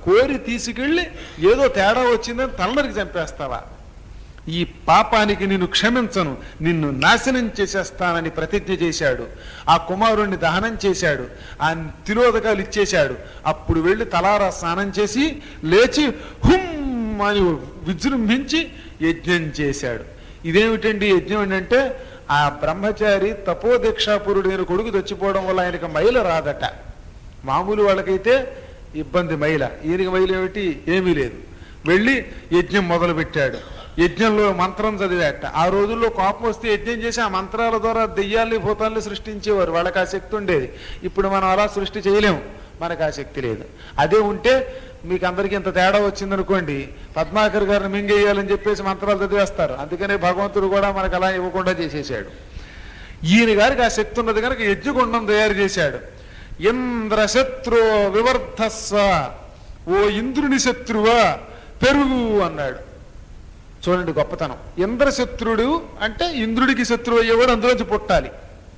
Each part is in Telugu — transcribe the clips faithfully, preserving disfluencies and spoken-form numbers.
కోరి తీసుకెళ్ళి ఏదో తేడా వచ్చిందని తలనరికి చంపేస్తావా? ఈ పాపానికి నిన్ను క్షమించను, నిన్ను నాశనం చేసేస్తానని ప్రతిజ్ఞ చేశాడు. ఆ కుమారుణ్ణి దహనం చేశాడు, ఆ తిలోదకాలు ఇచ్చేశాడు. అప్పుడు వెళ్ళి తలారా స్నానం చేసి లేచి హుమ్ అని విజృంభించి యజ్ఞం చేశాడు. ఇదేమిటండి యజ్ఞం ఏంటంటే, ఆ బ్రహ్మచారి తపోదీక్షాపురుడైన కొడుకు తెచ్చిపోవడం వల్ల ఆయనకి మైల రాదట. మామూలు వాళ్ళకైతే ఇబ్బంది మైల, ఈయనకి మైలు ఏమిటి? ఏమీ లేదు. వెళ్ళి యజ్ఞం మొదలు పెట్టాడు. యజ్ఞంలో మంత్రం చదివేట. ఆ రోజుల్లో కోపం వస్తే యజ్ఞం చేసి ఆ మంత్రాల ద్వారా దెయ్యాల్ని భూతాల్ని సృష్టించేవారు. వాళ్ళకి ఆ శక్తి ఉండేది. ఇప్పుడు మనం అలా సృష్టి చేయలేము, మనకు ఆ శక్తి లేదు. అదే ఉంటే మీకు అందరికీ ఇంత తేడా వచ్చిందనుకోండి, పద్మాకర్ గారిని మింగేయాలని చెప్పేసి మంత్రాలు చదివేస్తారు. అందుకనే భగవంతుడు కూడా మనకు అలా ఇవ్వకుండా చేసేసాడు. ఈయన గారికి ఆ శక్తి ఉన్నది కనుక యజ్ఞగుండం తయారు చేశాడు. ఇంద్రశత్రు వివర్ధస్వ, ఓ ఇంద్రుని శత్రువా పెరుగు అన్నాడు. చూడండి గొప్పతనం. ఇంద్రశత్రుడు అంటే ఇంద్రుడికి శత్రువు అయ్యేవాడు అందులోంచి పుట్టాలి.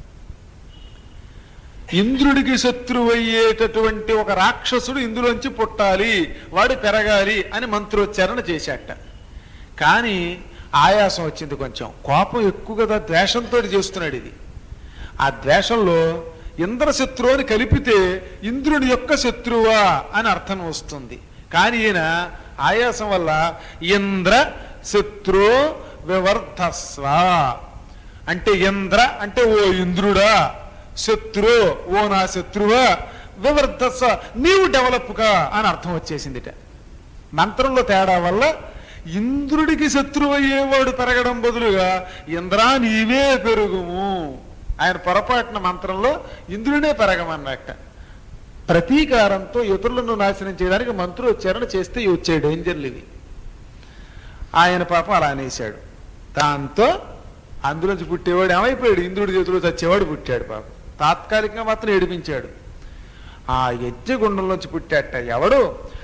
ఇంద్రుడికి శత్రువు అయ్యేటటువంటి ఒక రాక్షసుడు ఇందులోంచి పుట్టాలి, వాడు పెరగాలి అని మంత్రోచ్చారణ చేశాట. కానీ ఆయాసం వచ్చింది, కొంచెం కోపం ఎక్కువ కదా, ద్వేషంతో చేస్తున్నాడు ఇది. ఆ ద్వేషంలో ఇంద్రశత్రువు అని కలిపితే ఇంద్రుని యొక్క శత్రువా అని అర్థం వస్తుంది. కానీ ఈయన ఆయాసం వల్ల ఇంద్ర శత్రు వివర్ధస్వ అంటే, ఇంద్ర అంటే ఓ ఇంద్రుడా, శత్రు ఓ నా శత్రువా, వివర్ధస్వ నీవు డెవలప్గా అని అర్థం వచ్చేసిందిట. మంత్రంలో తేడా వల్ల ఇంద్రుడికి శత్రువు అయ్యేవాడు పెరగడం బదులుగా ఇంద్రా నీవే పెరుగుము. ఆయన పొరపాటున మంత్రంలో ఇంద్రుడే పెరగమన్నట్ట. ప్రతీకారంతో ఇతరులను నాశనం చేయడానికి మంత్రోచ్చారణ చేస్తే వచ్చే డేంజర్లు ఇవి. ఆయన పాపం అలా అనేశాడు. దాంతో అందులోంచి పుట్టేవాడు ఏమైపోయాడు, ఇంద్రుడి చేతిలో చచ్చేవాడు పుట్టాడు. పాపం తాత్కాలికంగా మాత్రం ఏడిపించాడు. ఆ యజ్ఞగుండంలోంచి పుట్టాట ఎవడు?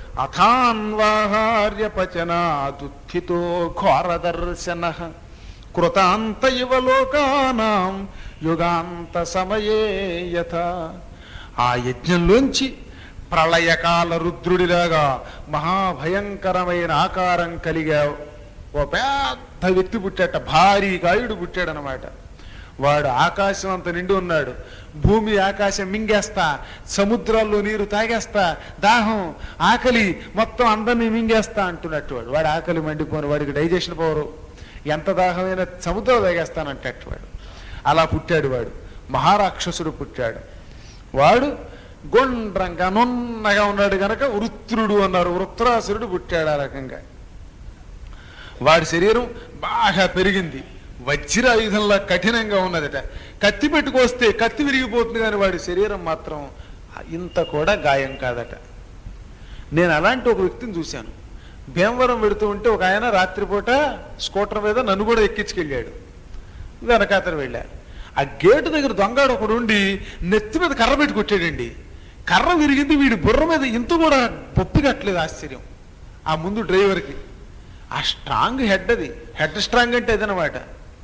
అథాన్వాహార్యపచనాదుత్థితో ఘోరదర్శన కృతాంత ఇవ లోకానాం యుగాంత సమయే యథ. ఆ యజ్ఞంలోంచి ప్రళయకాల రుద్రుడిలాగా మహాభయంకరమైన ఆకారం కలిగా ఓ పెద్ద వ్యక్తి పుట్టాట, భారీ గాయుడు పుట్టాడనమాట. వాడు ఆకాశం అంత నిండి ఉన్నాడు. భూమి ఆకాశం మింగేస్తా, సముద్రాల్లో నీరు తాగేస్తా, దాహం ఆకలి మొత్తం అందరినీ మింగేస్తా అంటున్నట్టు వాడు. వాడు ఆకలి మండిపోను, వాడికి డైజెషన్ పవరు, ఎంత దాహమైన సముద్రం తాగేస్తానంటట్టు వాడు. అలా పుట్టాడు వాడు. మహారాక్షసుడు పుట్టాడు. వాడు గుండ్రంగా నున్నగా ఉన్నాడు కనుక వృత్రుడు అన్నారు. వృత్రాసురుడు పుట్టాడు ఆ రకంగా. వాడి శరీరం బాగా పెరిగింది, వజ్రాయుధంలా కఠినంగా ఉన్నదట. కత్తి పెట్టుకొస్తే కత్తి విరిగిపోతుంది, కానీ వాడి శరీరం మాత్రం ఇంత కూడా గాయం కాదట. నేను అలాంటి ఒక వ్యక్తిని చూశాను. భీమవరం వెళుతూ ఉంటే ఒక ఆయన రాత్రిపూట స్కూటర్ మీద నన్ను కూడా ఎక్కించుకెళ్ళాడు. వెనకాతను వెళ్ళా. ఆ గేటు దగ్గర దొంగాడు ఒకడు ఉండి నెత్తి మీద కర్ర పెట్టి కొట్టాడండి. కర్ర విరిగింది, వీడి బుర్ర మీద ఇంత కూడా పొప్పి కట్టలేదు. ఆశ్చర్యం ఆ ముందు డ్రైవర్కి. ఆ స్ట్రాంగ్ హెడ్, అది హెడ్ స్ట్రాంగ్ అంటే అదనమాట.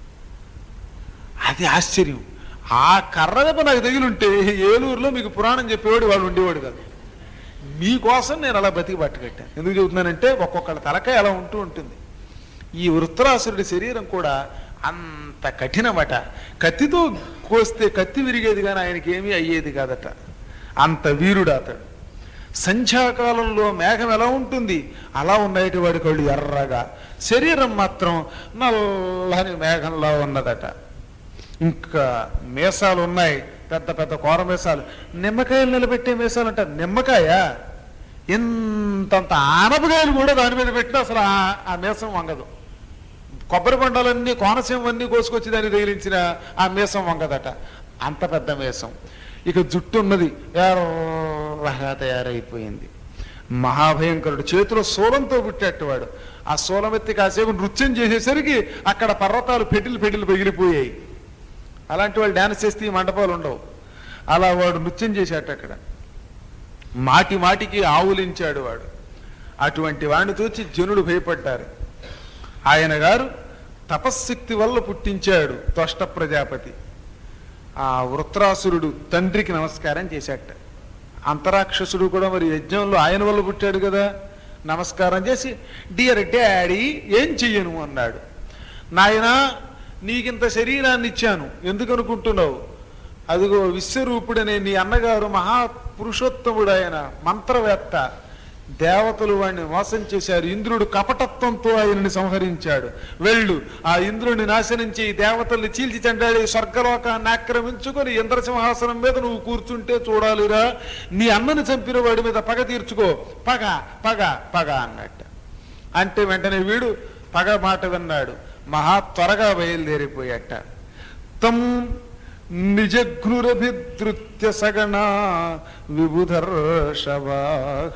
అది ఆశ్చర్యం. ఆ కర్ర దెబ్బ నాకు తగిలింటే ఏలూరులో మీకు పురాణం చెప్పేవాడు వాళ్ళు ఉండేవాడు కాదు. మీకోసం నేను అలా బతికి పట్టుకట్టాను. ఎందుకు చెబుతున్నానంటే ఒక్కొక్కళ్ళ తలకాయ అలా ఉంటూ ఉంటుంది. ఈ వృత్రాసురుడి శరీరం కూడా అంత కఠినమట. కత్తితో కోస్తే కత్తి విరిగేది కానీ ఆయనకి ఏమీ అయ్యేది కాదట. అంత వీరుడు అతడు. సంధ్యాకాలంలో మేఘం ఎలా ఉంటుంది అలా ఉన్నాయటి వాడి కళ్ళు ఎర్రగా, శరీరం మాత్రం నల్లని మేఘంలా ఉన్నదట. ఇంకా మీసాలు ఉన్నాయి, పెద్ద పెద్ద కోర మీసాలు, నిమ్మకాయలు నిలబెట్టే మీసాలు అంటారు. నిమ్మకాయ ఇంతంత ఆనపకాయలు కూడా దాని మీద పెట్టినా అసలు ఆ మీసం వంగదు. కొబ్బరి బండాలన్నీ కోనసీమన్నీ కోసుకొచ్చి దాన్ని తగిలించిన ఆ మీసం వంగదట. అంత పెద్ద మీసం. ఇక జుట్టు ఉన్నది ఎర్రగా తయారైపోయింది. మహాభయంకరుడు. చేతిలో శూలంతో పుట్టేటవాడు. ఆ శూలం ఎత్తి కాసేపు నృత్యం చేసేసరికి అక్కడ పర్వతాలు పెటిలు పెటిలు పగిలిపోయాయి. అలాంటి వాళ్ళు డ్యాన్స్ చేస్తే ఈ మండపాలు ఉండవు. అలా వాడు నృత్యం చేసేట అక్కడ. మాటి మాటికి ఆవులించాడు వాడు. అటువంటి వాడిని చూచి జనులు భయపడ్డారు. ఆయన గారు తపశ్శక్తి వల్ల పుట్టించాడు త్వష్ట ప్రజాపతి. ఆ వృత్రాసురుడు తండ్రికి నమస్కారం చేశాట. అంతరాక్షసుడు కూడా మరి యజ్ఞంలో ఆయన వల్ల పుట్టాడు కదా, నమస్కారం చేసి డియర్ డాడీ ఏం చెయ్యను అన్నాడు. నాయనా నీకింత శరీరాన్ని ఇచ్చాను ఎందుకు అనుకుంటున్నావు, అదిగో విశ్వరూపుడనే నీ అన్నగారు మహాపురుషోత్తముడు, ఆయన మంత్రవేత్త, దేవతలు వాడిని మోసం చేశారు, ఇంద్రుడు కపటత్వంతో ఆయనని సంహరించాడు, వెళ్ళు ఆ ఇంద్రుడిని నాశనం చేయి, దేవతల్ని చీల్చి చెండాడి స్వర్గలోకాన్ని ఆక్రమించుకొని ఇంద్రసింహాసనం మీద నువ్వు కూర్చుంటే చూడాలిరా, నీ అన్నని చంపిన వాడి మీద పగ తీర్చుకో, పగ పగ పగ అన్నట్టు. అంటే వెంటనే వీడు పగ మాట విన్నాడు, మహా త్వరగా బయలుదేరిపోయాట. తం నిజఘ్నురభిధృత్య సగణా విబుధర్షవాః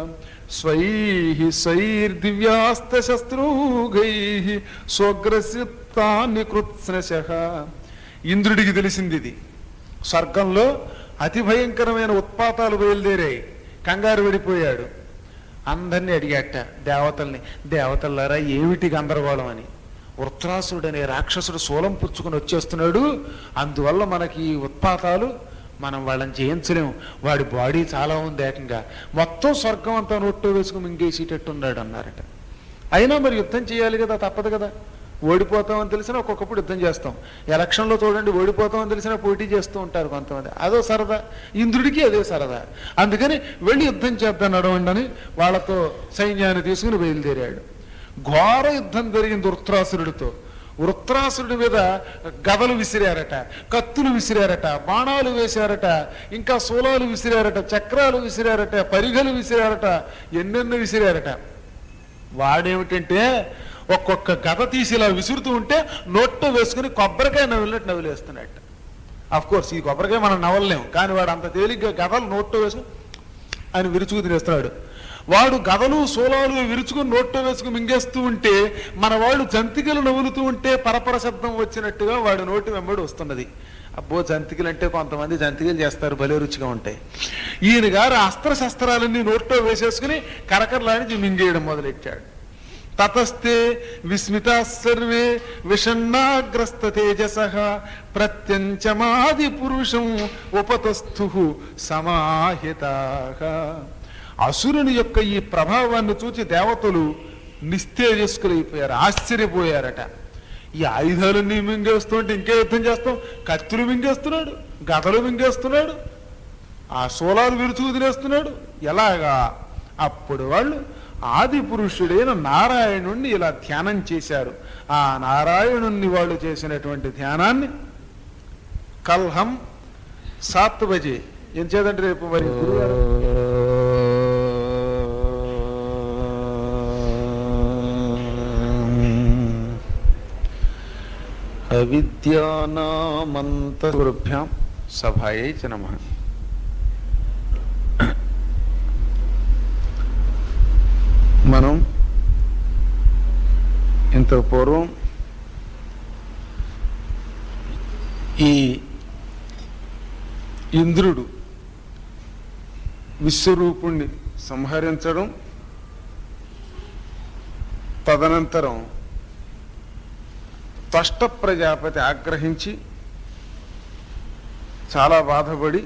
స్వైః స్వైర్దివ్యాస్త శస్త్రూగైః స్వగ్రసితాని కృత్స్నశః. ఇంద్రుడికి తెలిసింది ఇది, స్వర్గంలో అతి భయంకరమైన ఉత్పాతాలు బయలుదేరాయి, కంగారు పడిపోయాడు. అందరినీ అడిగాట దేవతల్ని, దేవతలారా ఏమిటి గందరగోళం అని. వృత్రాసుడు అనే రాక్షసుడు శూలం పుచ్చుకుని వచ్చేస్తున్నాడు, అందువల్ల మనకి ఈ ఉత్పాతాలు, మనం వాళ్ళని జయించలేము, వాడి బాడీ చాలా ఉంది, ఏకంగా మొత్తం స్వర్గం అంతా నోట్లో వేసుకుని మింగేసేటట్టున్నాడు అన్నారట. అయినా మరి యుద్ధం చేయాలి కదా, తప్పదు కదా, ఓడిపోతామని తెలిసినా ఒక్కొక్కప్పుడు యుద్ధం చేస్తాం. ఎలక్షన్లో చూడండి, ఓడిపోతామని తెలిసినా పోటీ చేస్తూ ఉంటారు కొంతమంది, అదో సరదా, ఇంద్రుడికి అదే సరదా. అందుకని వెళ్ళి యుద్ధం చేద్దాం నడవండి అని వాళ్ళతో సైన్యాన్ని తీసుకుని బయలుదేరాడు. ఘోర యుద్ధం జరిగింది వృత్రాసురుడితో. వృత్రాసురుడి మీద గదలు విసిరారట, కత్తులు విసిరారట, బాణాలు వేశారట, ఇంకా శూలాలు విసిరారట, చక్రాలు విసిరారట, పరిగలు విసిరారట, ఎన్నెన్నో విసిరారట. వాడేమిటంటే ఒక్కొక్క గద తీసి ఇలా విసురుతూ ఉంటే నోట్లో వేసుకుని కొబ్బరికాయ నవ్వినట్టు నవ్వులేస్తున్నాడు. అఫ్ కోర్స్ ఈ కొబ్బరికాయ మనం నవ్వలేము, కానీ వాడు అంత తేలిగ్గా గదలు నోట్లో వేసుకుని ఆయన విరుచుకు తినేస్తున్నాడు. వాడు గదలు శూలాలు విరుచుకుని నోట్లో వేసుకుని మింగేస్తూ ఉంటే మన వాళ్ళు జంతికలు నవ్వులుతూ ఉంటే పరపర శబ్దం వచ్చినట్టుగా వాడు నోటి వెంబడి వస్తున్నది. అబ్బో జంతికలు అంటే కొంతమంది జంతికలు చేస్తారు, భలే రుచిగా ఉంటాయి. ఈయన గారు అస్త్రశస్త్రాలన్నీ నోట్లో వేసేసుకుని కరకరలానికి మింగేయడం మొదలెట్టాడు. తతస్తే విస్మితా సర్వే విషణ్ణాగ్రస్త తేజసః ప్రత్యంచమాది పురుషం ఉపతస్థు సమాహితాః. అసురుని యొక్క ఈ ప్రభావాన్ని చూచి దేవతలు నిస్తేజస్కులైపోయారు, ఆశ్చర్యపోయారట. ఈ ఆయుధాలన్నీ మింగేస్తుంటే ఇంకే యుద్ధం చేస్తాం, కత్తులు మింగేస్తున్నాడు, గదలు మింగేస్తున్నాడు, ఆ శూలాలు విరుచుకు తినేస్తున్నాడు, ఎలాగా? అప్పుడు వాళ్ళు ఆది పురుషుడైన నారాయణుణ్ణి ఇలా ధ్యానం చేశారు. ఆ నారాయణుణ్ణి వాళ్ళు చేసినటువంటి ధ్యానాన్ని కల్హం సాత్ బజే ఏం చేదంటే రేపు మరి గురువారం అవిద్యానామంతగురుభ్యాం సభాయై చ నమః. మనం ఇంత పూర్వం ఈ ఇంద్రుడు విశ్వరూపుణ్ణి సంహరించడం, తదనంతరం త్వష్ట ప్రజాపతి ఆగ్రహించి చాలా బాధపడి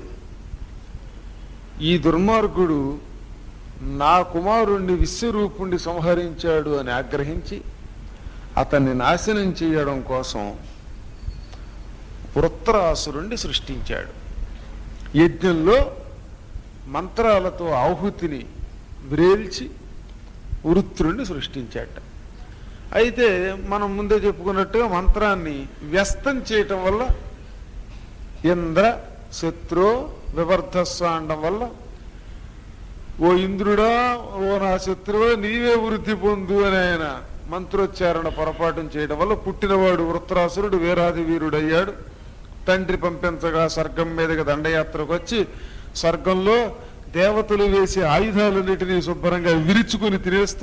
ఈ దుర్మార్గుడు నా కుమారుణ్ణి విశ్వరూపుణ్ణి సంహరించాడు అని ఆగ్రహించి అతన్ని నాశనం చేయడం కోసం వృత్రాసురుణ్ణి సృష్టించాడు. యజ్ఞంలో మంత్రాలతో ఆహుతిని వ్రేల్చి వృత్రుణ్ణి సృష్టించాట. అయితే మనం ముందే చెప్పుకున్నట్టుగా మంత్రాన్ని వ్యస్తం చేయటం వల్ల ఇంద్ర శత్రు వివర్ధస్వ అనడం వల్ల ఓ ఇంద్రుడా ఓ నా శత్రువా నీవే వృద్ధి పొందు అని ఆయన మంత్రోచ్చారణ పొరపాటు చేయడం వల్ల పుట్టినవాడు వృత్రాసురుడు వీరాది వీరుడయ్యాడు. తండ్రి పంపించగా స్వర్గం మీదకి దండయాత్రకు వచ్చి స్వర్గంలో దేవతలు వేసే ఆయుధాలన్నిటినీ శుభ్రంగా విరుచుకుని తినేస్తూ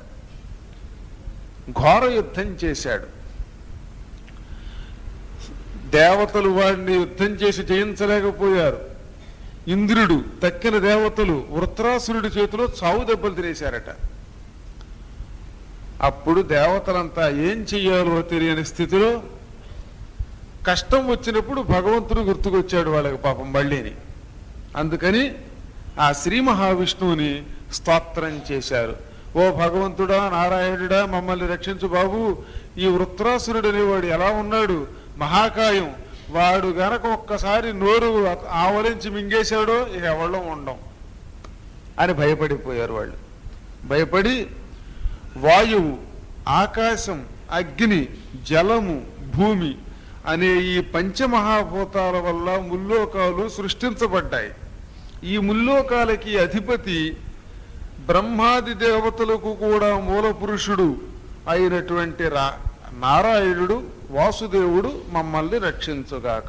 ఘోర యుద్ధం చేశాడు. దేవతలు వాడిని యుద్ధం చేసి జయించలేకపోయారు. ఇంద్రుడు తక్కిన దేవతలు వృత్రాసురుడి చేతిలో చావు దెబ్బలు తినేశారట. అప్పుడు దేవతలంతా ఏం చెయ్యాలో తెలియని స్థితిలో కష్టం వచ్చినప్పుడు భగవంతుడు గుర్తుకొచ్చాడు వాళ్ళకి పాపం మళ్ళీని. అందుకని ఆ శ్రీ మహావిష్ణువుని స్తోత్రం చేశారు. ఓ భగవంతుడా, నారాయణుడా, మమ్మల్ని రక్షించు బాబు, ఈ వృత్రాసురుడు అనేవాడు ఎలా ఉన్నాడు, మహాకాయం, వాడు గనక ఒక్కసారి నోరు ఆవలించి మింగేశాడో ఇక ఎవళ్ళో ఉండం అని భయపడిపోయారు వాళ్ళు. భయపడి వాయువు, ఆకాశం, అగ్ని, జలము, భూమి అనే ఈ పంచమహాభూతాల వల్ల ముల్లోకాలు సృష్టించబడ్డాయి. ఈ ముల్లోకాలకి అధిపతి బ్రహ్మాది దేవతలకు కూడా మూల పురుషుడు అయినటువంటి రా నారాయణుడు వాసుదేవుడు మమ్మల్ని రక్షించుగాక.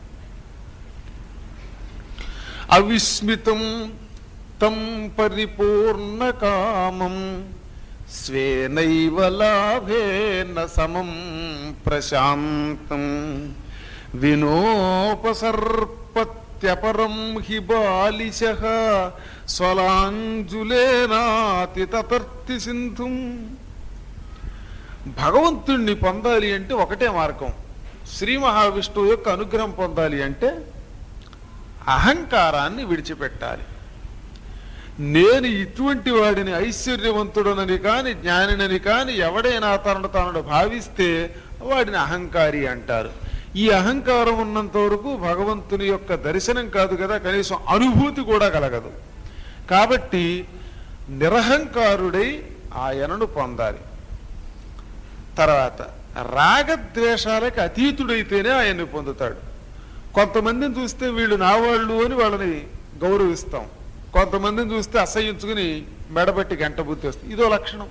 అవిస్మితం తం పరిపూర్ణ కామం స్వేనైవ లాభేన సమం ప్రశాంతం వినోపసర్పత్యపరం హి బాలిశః స్వలాంజులేనాతి తతర్తి సింధుం. భగవంతుణ్ణి పొందాలి అంటే ఒకటే మార్గం. శ్రీ మహావిష్ణువు యొక్క అనుగ్రహం పొందాలి అంటే అహంకారాన్ని విడిచిపెట్టాలి. నేను ఇటువంటి వాడిని, ఐశ్వర్యవంతుడనని కాని జ్ఞానినని కాని ఎవడైనా తనను తాను భావిస్తే వాడిని అహంకారి అంటారు. ఈ అహంకారం ఉన్నంత వరకు భగవంతుని యొక్క దర్శనం కాదు కదా, కనీసం అనుభూతి కూడా కలగదు. కాబట్టి నిరహంకారుడై ఆయనను పొందాలి. తర్వాత రాగద్వేషాలకు అతీతుడైతేనే ఆయన్ని పొందుతాడు. కొంతమందిని చూస్తే వీళ్ళు నా వాళ్ళు అని వాళ్ళని గౌరవిస్తాం, కొంతమందిని చూస్తే అసహించుకుని మెడబట్టి గంట బుద్ధి వస్తుంది, ఇదో లక్షణం.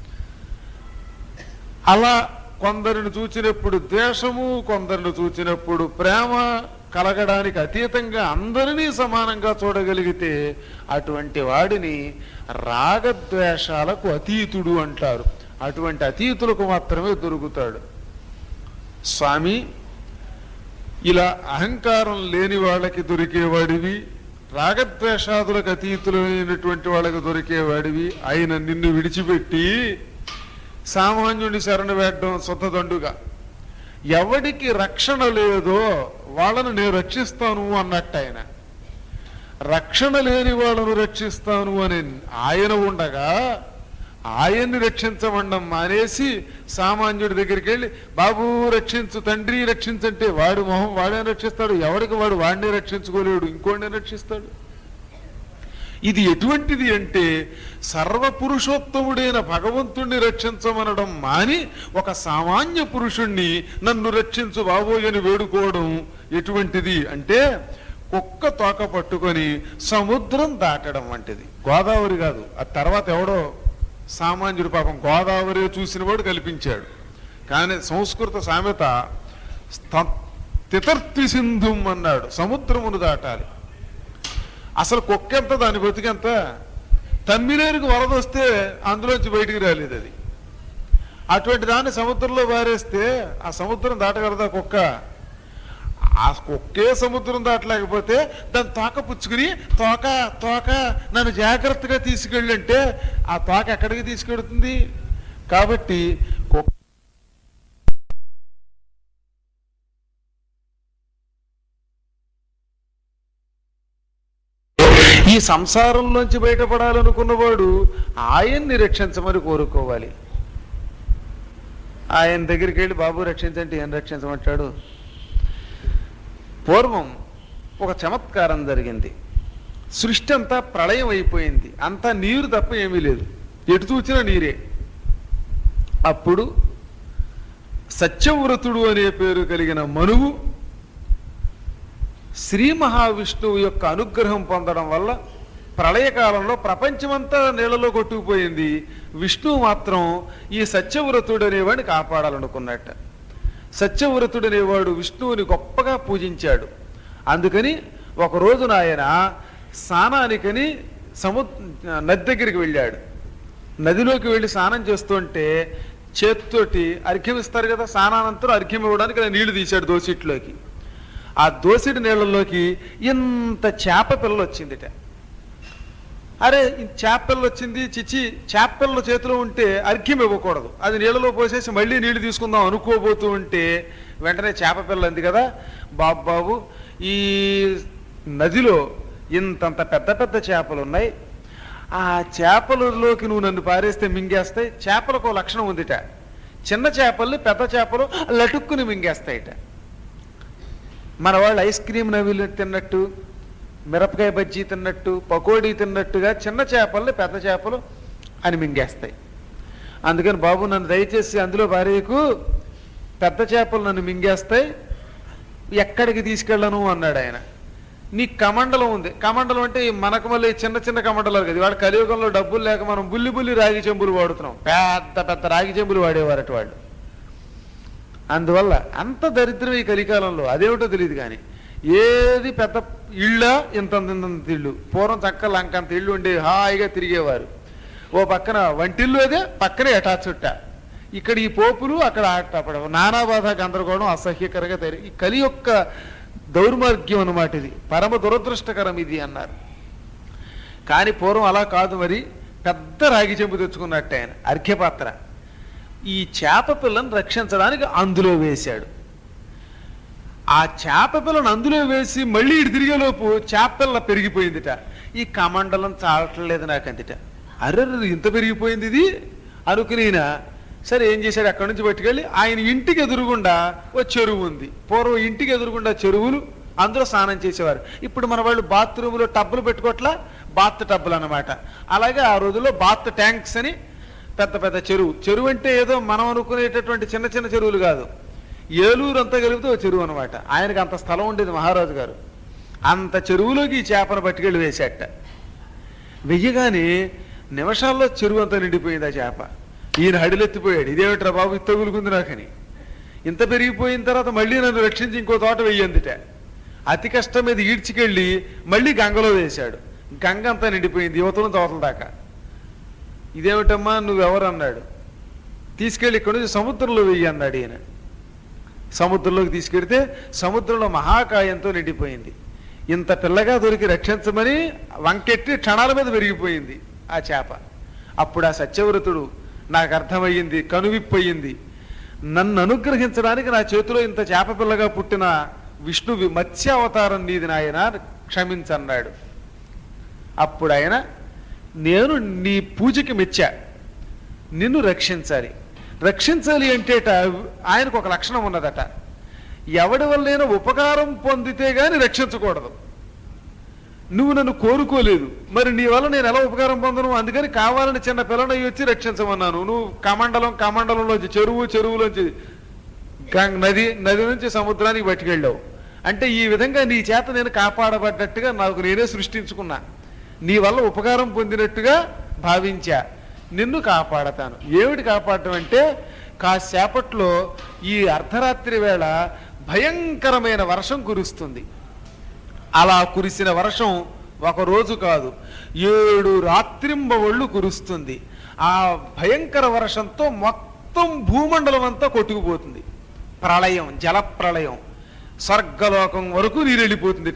అలా కొందరిని చూచినప్పుడు ద్వేషము, కొందరిని చూచినప్పుడు ప్రేమ కలగడానికి అతీతంగా అందరినీ సమానంగా చూడగలిగితే అటువంటి వాడిని రాగద్వేషాలకు అతీతుడు అంటారు. అటువంటి అతీతులకు మాత్రమే దొరుకుతాడు. స్వామి, ఇలా అహంకారం లేని వాళ్ళకి దొరికేవాడివి, రాగద్వేషాదులకు అతీతులైనటువంటి వాళ్ళకి దొరికేవాడివి ఆయన నిన్ను విడిచిపెట్టి సామాన్యుని శరణు వేయడం సొంతదండుగా, ఎవడికి రక్షణ లేదో వాళ్ళను నేను రక్షిస్తాను అన్నట్టు ఆయన. రక్షణ లేని వాళ్ళను రక్షిస్తాను అని ఆయన ఉండగా ఆయన్ని రక్షించమండం మానేసి సామాన్యుడి దగ్గరికి వెళ్ళి బాబు రక్షించు, తండ్రి రక్షించంటే వాడు మొహం వాడే రక్షిస్తాడు. ఎవరికి వాడు వాడిని రక్షించుకోలేడు, ఇంకోడిని రక్షిస్తాడు. ఇది ఎటువంటిది అంటే సర్వపురుషోత్తముడైన భగవంతుణ్ణి రక్షించమనడం మాని ఒక సామాన్య పురుషుణ్ణి నన్ను రక్షించు బాబోయ్ అని వేడుకోవడం ఎటువంటిది అంటే కుక్క తోక పట్టుకొని సముద్రం దాటడం వంటిది. గోదావరి కాదు, ఆ తర్వాత ఎవడో సామాన్యుడు పాపం గోదావరి చూసిన వాడు కల్పించాడు. కానీ సంస్కృత సామెత తితర్తి సింధుం అన్నాడు, సముద్రమును దాటాలి. అసలు కుక్క ఎంత, దాని బతికెంత? తమ్మిలేరుకు వరద వస్తే అందులోంచి బయటికి రాలేదు అది. అటువంటి దాన్ని సముద్రంలో పారేస్తే ఆ సముద్రం దాటగలదా కుక్క? ఆ కుక్కే సముద్రం దాటలేకపోతే దాని తోక పుచ్చుకుని తోక తోక నన్ను జాగ్రత్తగా తీసుకెళ్ళంటే ఆ తోక ఎక్కడికి తీసుకెడుతుంది? కాబట్టి కుక్క ఈ సంసారంలోంచి బయటపడాలనుకున్నవాడు ఆయన్ని రక్షించమని కోరుకోవాలి. ఆయన దగ్గరికి వెళ్ళి బాబు రక్షించంటే ఏం రక్షించమంటాడు? పూర్వం ఒక చమత్కారం జరిగింది. సృష్టి అంతా ప్రళయం అయిపోయింది, అంతా నీరు తప్ప ఏమీ లేదు, ఎటు చూచినా నీరే. అప్పుడు సత్యవ్రతుడు అనే పేరు కలిగిన మనువు శ్రీ మహావిష్ణువు యొక్క అనుగ్రహం పొందడం వల్ల ప్రళయకాలంలో ప్రపంచమంతా నీళ్లలో కొట్టుకుపోయింది. విష్ణువు మాత్రం ఈ సత్యవ్రతుడు అనేవాడిని కాపాడాలనుకున్నట్ట. సత్యవ్రతుడు అనేవాడు విష్ణువుని గొప్పగా పూజించాడు. అందుకని ఒక రోజున ఆయన స్నానానికని సముద్ర నది దగ్గరికి వెళ్ళాడు. నదిలోకి వెళ్ళి స్నానం చేస్తుంటే చేతితోటి అర్ఘ్యం ఇస్తారు కదా, స్నానానంతరం అర్ఘ్యం ఇవ్వడానికి ఆయన నీళ్లు తీశాడు దోసిట్లోకి. ఆ దోసిటి నీళ్లలోకి ఇంత చేప పిల్ల వచ్చిందిట. అరే చేప పిల్ల వచ్చింది, చిచి చేప పిల్ల చేతిలో ఉంటే అర్ఘ్యం ఇవ్వకూడదు, అది నీళ్ళలో పోసేసి మళ్ళీ నీళ్లు తీసుకుందాం అనుకోబోతూ ఉంటే వెంటనే చేప పిల్ల అంది కదా, బాబు బాబు ఈ నదిలో ఇంతంత పెద్ద పెద్ద చేపలు ఉన్నాయి, ఆ చేపలలోకి నువ్వు నన్ను పారేస్తే మింగేస్తాయి. చేపలకు ఓ లక్షణం ఉందిట, చిన్న చేపల్ని పెద్ద చేపలు లటుక్కుని మింగేస్తాయిట. మన వాళ్ళు ఐస్ క్రీమ్ నవ్వులు తిన్నట్టు, మిరపకాయ బజ్జీ తిన్నట్టు, పకోడీ తిన్నట్టుగా చిన్న చేపల్ని పెద్ద చేపలు అని మింగేస్తాయి. అందుకని బాబు నన్ను దయచేసి అందులో పారేయకు, పెద్ద చేపలు నన్ను మింగేస్తాయి, ఎక్కడికి తీసుకెళ్ళను అన్నాడు ఆయన. నీ కమండలం ఉంది. కమండలం అంటే మనకు మళ్ళీ చిన్న చిన్న కమండలాలు కదా, వాడు కలియుగంలో డబ్బులు లేక మనం బుల్లి బుల్లి రాగి చెంబులు వాడుతున్నాం, పెద్ద పెద్ద రాగి చెంబులు వాడేవారట వాళ్ళు. అందువల్ల అంత దరిద్రం ఈ కలికాలంలో, అదేమిటో తెలియదు. కానీ ఏది పెద్ద ఇళ్ళ ఇంత ఇంత ఇళ్ళు, పూర్వం చక్క లంకంత ఇళ్ళు ఉండే హాయిగా తిరిగేవారు. ఓ పక్కన వంటిల్లు అదే, పక్కనే ఎటా చుట్ట, ఇక్కడ ఈ పోపులు అక్కడ ఆటపడవు, నానా బాధ గందరగోళం అసహ్యకరంగా తయారు. ఈ కలి యొక్క దౌర్మార్గ్యం అన్నమాట, ఇది పరమ దురదృష్టకరం ఇది అన్నారు. కానీ పూర్వం అలా కాదు, మరి పెద్ద రాగి చెంబు తెచ్చుకున్నట్టు ఆయన అర్ఘ్యపాత్ర. ఈ చేప పిల్లను రక్షించడానికి అందులో వేశాడు. ఆ చేప పిల్లను అందులో వేసి మళ్ళీ ఇటు తిరిగేలోపు చేప పిల్ల పెరిగిపోయిందిట. ఈ కమండలం చాలట్లేదు నాకు అందిట. అర్రర్ర ఇంత పెరిగిపోయింది ఇది అనుకునేనా. సరే ఏం చేశాడు, అక్కడి నుంచి పట్టుకెళ్ళి ఆయన ఇంటికి ఎదురుగుండా ఓ చెరువు ఉంది. పూర్వం ఇంటికి ఎదురుగుండా చెరువులు, అందులో స్నానం చేసేవారు. ఇప్పుడు మన వాళ్ళు బాత్రూములో టబ్బులు పెట్టుకోవట్లా, బాత్ టబ్బులు అన్నమాట. అలాగే ఆ రోజుల్లో బాత్ ట్యాంక్స్ అని పెద్ద పెద్ద చెరువు. చెరువు అంటే ఏదో మనం అనుకునేటటువంటి చిన్న చిన్న చెరువులు కాదు, ఏలూరు అంతా కలిపితే ఓ చెరువు అనమాట. ఆయనకు అంత స్థలం ఉండేది మహారాజు గారు. అంత చెరువులోకి ఈ చేపను పట్టుకెళ్ళి వేసేట. వెయ్యగానే నిమిషాల్లో చెరువు అంతా నిండిపోయింది ఆ చేప. ఈయన హడిలెత్తిపోయాడు, ఇదేమిట్రా బాబు ఇంత తగులుకుంది నాకని. ఇంత పెరిగిపోయిన తర్వాత మళ్ళీ నన్ను రక్షించి ఇంకో తోట వెయ్యందిట. అతి కష్టం మీద ఈడ్చికెళ్ళి మళ్ళీ గంగలో వేశాడు. గంగ అంతా నిండిపోయింది యువతలు తోటల దాకా. ఇదేమిటమ్మా నువ్వెవరు అన్నాడు. తీసుకెళ్ళి ఇక్కడ నుంచి సముద్రంలో వెయ్యి అన్నాడు ఈయన. సముద్రంలోకి తీసుకెడితే సముద్రంలో మహాకాయంతో నిండిపోయింది. ఇంత పిల్లగా దొరికి రక్షించమని వంకెట్టి క్షణాల మీద పెరిగిపోయింది ఆ చేప. అప్పుడు ఆ సత్యవ్రతుడు నాకు అర్థమయ్యింది, కనువిప్పయింది. నన్ను అనుగ్రహించడానికి నా చేతిలో ఇంత చేప పిల్లగా పుట్టిన విష్ణు మత్స్య అవతారం నీది నాయన, క్షమించన్నాడు. అప్పుడు ఆయన నేను నీ పూజకి మెచ్చా, నిన్ను రక్షించాలి. రక్షించాలి అంటేట ఆయనకు ఒక లక్షణం ఉన్నదట, ఎవడి వల్లైనా ఉపకారం పొందితే గాని రక్షించకూడదు. నువ్వు నన్ను కోరుకోలేదు, మరి నీ వల్ల నేను ఎలా ఉపకారం పొందను, అందుకని కావాలని చిన్న పిల్లనయ్యి వచ్చి రక్షించమన్నాను. నువ్వు కమండలం, కమండలంలోంచి చెరువు, చెరువులోంచి నది, నది నుంచి సముద్రానికి పట్టుకెళ్ళావు. అంటే ఈ విధంగా నీ చేత నేను కాపాడబడ్డట్టుగా నాకు నేనే సృష్టించుకున్నా, నీ వల్ల ఉపకారం పొందినట్టుగా భావించా, నిన్ను కాపాడతాను. ఏమిటి కాపాడటం అంటే, కాసేపట్లో ఈ అర్ధరాత్రి వేళ భయంకరమైన వర్షం కురుస్తుంది. అలా కురిసిన వర్షం ఒక రోజు కాదు, ఏడు రాత్రింబవళ్ళు కురుస్తుంది. ఆ భయంకర వర్షంతో మొత్తం భూమండలం అంతా కొట్టుకుపోతుంది. ప్రళయం, జల ప్రళయం, స్వర్గలోకం వరకు నీరు వెళ్ళిపోతుందిట.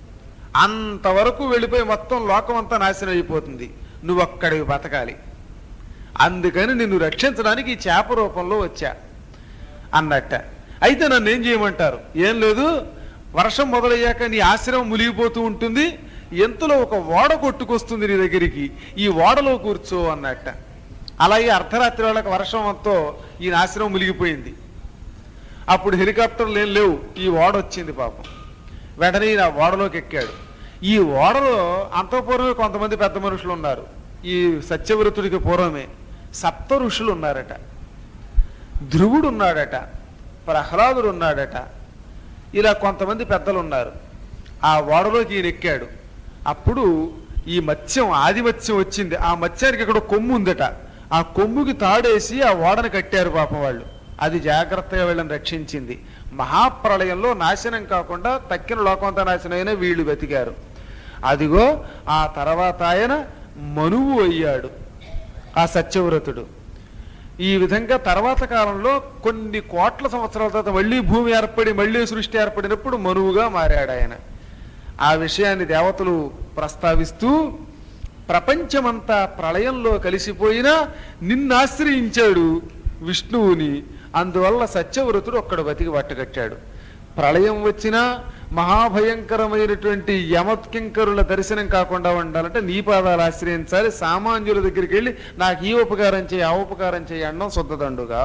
అంతవరకు వెళ్ళిపోయి మొత్తం లోకం అంతా నాశనం అయిపోతుంది. నువ్వు అక్కడికి బతకాలి, అందుకని నిన్ను రక్షించడానికి ఈ చేప రూపంలో వచ్చా అన్నట్ట. అయితే నన్ను ఏం చేయమంటారు? ఏం లేదు, వర్షం మొదలయ్యాక నీ ఆశ్రమం మునిగిపోతూ ఉంటుంది, ఎంతలో ఒక ఓడ కొట్టుకొస్తుంది నీ దగ్గరికి, ఈ ఓడలో కూర్చో అన్నట్ట. అలాగే అర్ధరాత్రి వాళ్ళకి వర్షం అంతా ఈ ఆశ్రమం మునిగిపోయింది. అప్పుడు హెలికాప్టర్లు ఏం లేవు, ఈ ఓడ వచ్చింది పాపం. వెంటనే నా ఓడలోకి ఎక్కాడు. ఈ ఓడలో అంతఃపూర్వమే కొంతమంది పెద్ద మనుషులు ఉన్నారు. ఈ సత్యవ్రతుడికి పూర్వమే సప్త ఋషులు ఉన్నారట, ధ్రువుడు ఉన్నాడట, ప్రహ్లాదుడు ఉన్నాడట, ఇలా కొంతమంది పెద్దలు ఉన్నారు. ఆ ఓడలోకి ఈయన ఎక్కాడు. అప్పుడు ఈ మత్స్యం, ఆది మత్స్యం వచ్చింది. ఆ మత్స్యానికి ఇక్కడ కొమ్ము ఉందట, ఆ కొమ్ముకి తాడేసి ఆ ఓడను కట్టారు పాపం వాళ్ళు. అది జాగ్రత్తగా వీళ్ళని రక్షించింది. మహాప్రళయంలో నాశనం కాకుండా తక్కిన లోకంతో నాశనమైన వీళ్ళు బతికారు. అదిగో ఆ తర్వాత ఆయన మనువు అయ్యాడు ఆ సత్యవ్రతుడు. ఈ విధంగా తర్వాత కాలంలో కొన్ని కోట్ల సంవత్సరాల తర్వాత మళ్ళీ భూమి ఏర్పడి మళ్ళీ సృష్టి ఏర్పడినప్పుడు మనువుగా మారాడు ఆయన. ఆ విషయాన్ని దేవతలు ప్రస్తావిస్తూ, ప్రపంచమంతా ప్రళయంలో కలిసిపోయినా నిన్నాశ్రయించాడు విష్ణువుని, అందువల్ల సత్యవ్రతుడు ఒక్కడు బతికి పట్టగట్టాడు. ప్రళయం వచ్చినా మహాభయంకరమైనటువంటి యమత్కింకరుల దర్శనం కాకుండా ఉండాలంటే నీ పాదాలు ఆశ్రయించాలి. సామాన్యుల దగ్గరికి వెళ్ళి నాకు ఈ ఉపకారం చేయి ఆ ఉపకారం చేయి అనడం శుద్ధదండుగా.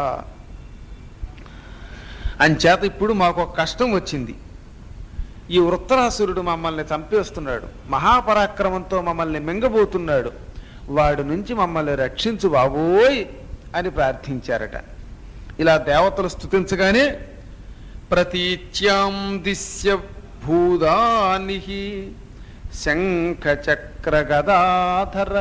అంచేత ఇప్పుడు మాకు ఒక కష్టం వచ్చింది. ఈ వృత్రాసురుడు మమ్మల్ని చంపేస్తున్నాడు, మహాపరాక్రమంతో మమ్మల్ని మింగబోతున్నాడు, వాడి నుంచి మమ్మల్ని రక్షించు బాబోయ్ అని ప్రార్థించారట. ఇలా దేవతలు స్తుతించగానే ప్రతీచ్యాం దిశ్య భూదాని శంఖ చక్ర గదాధర.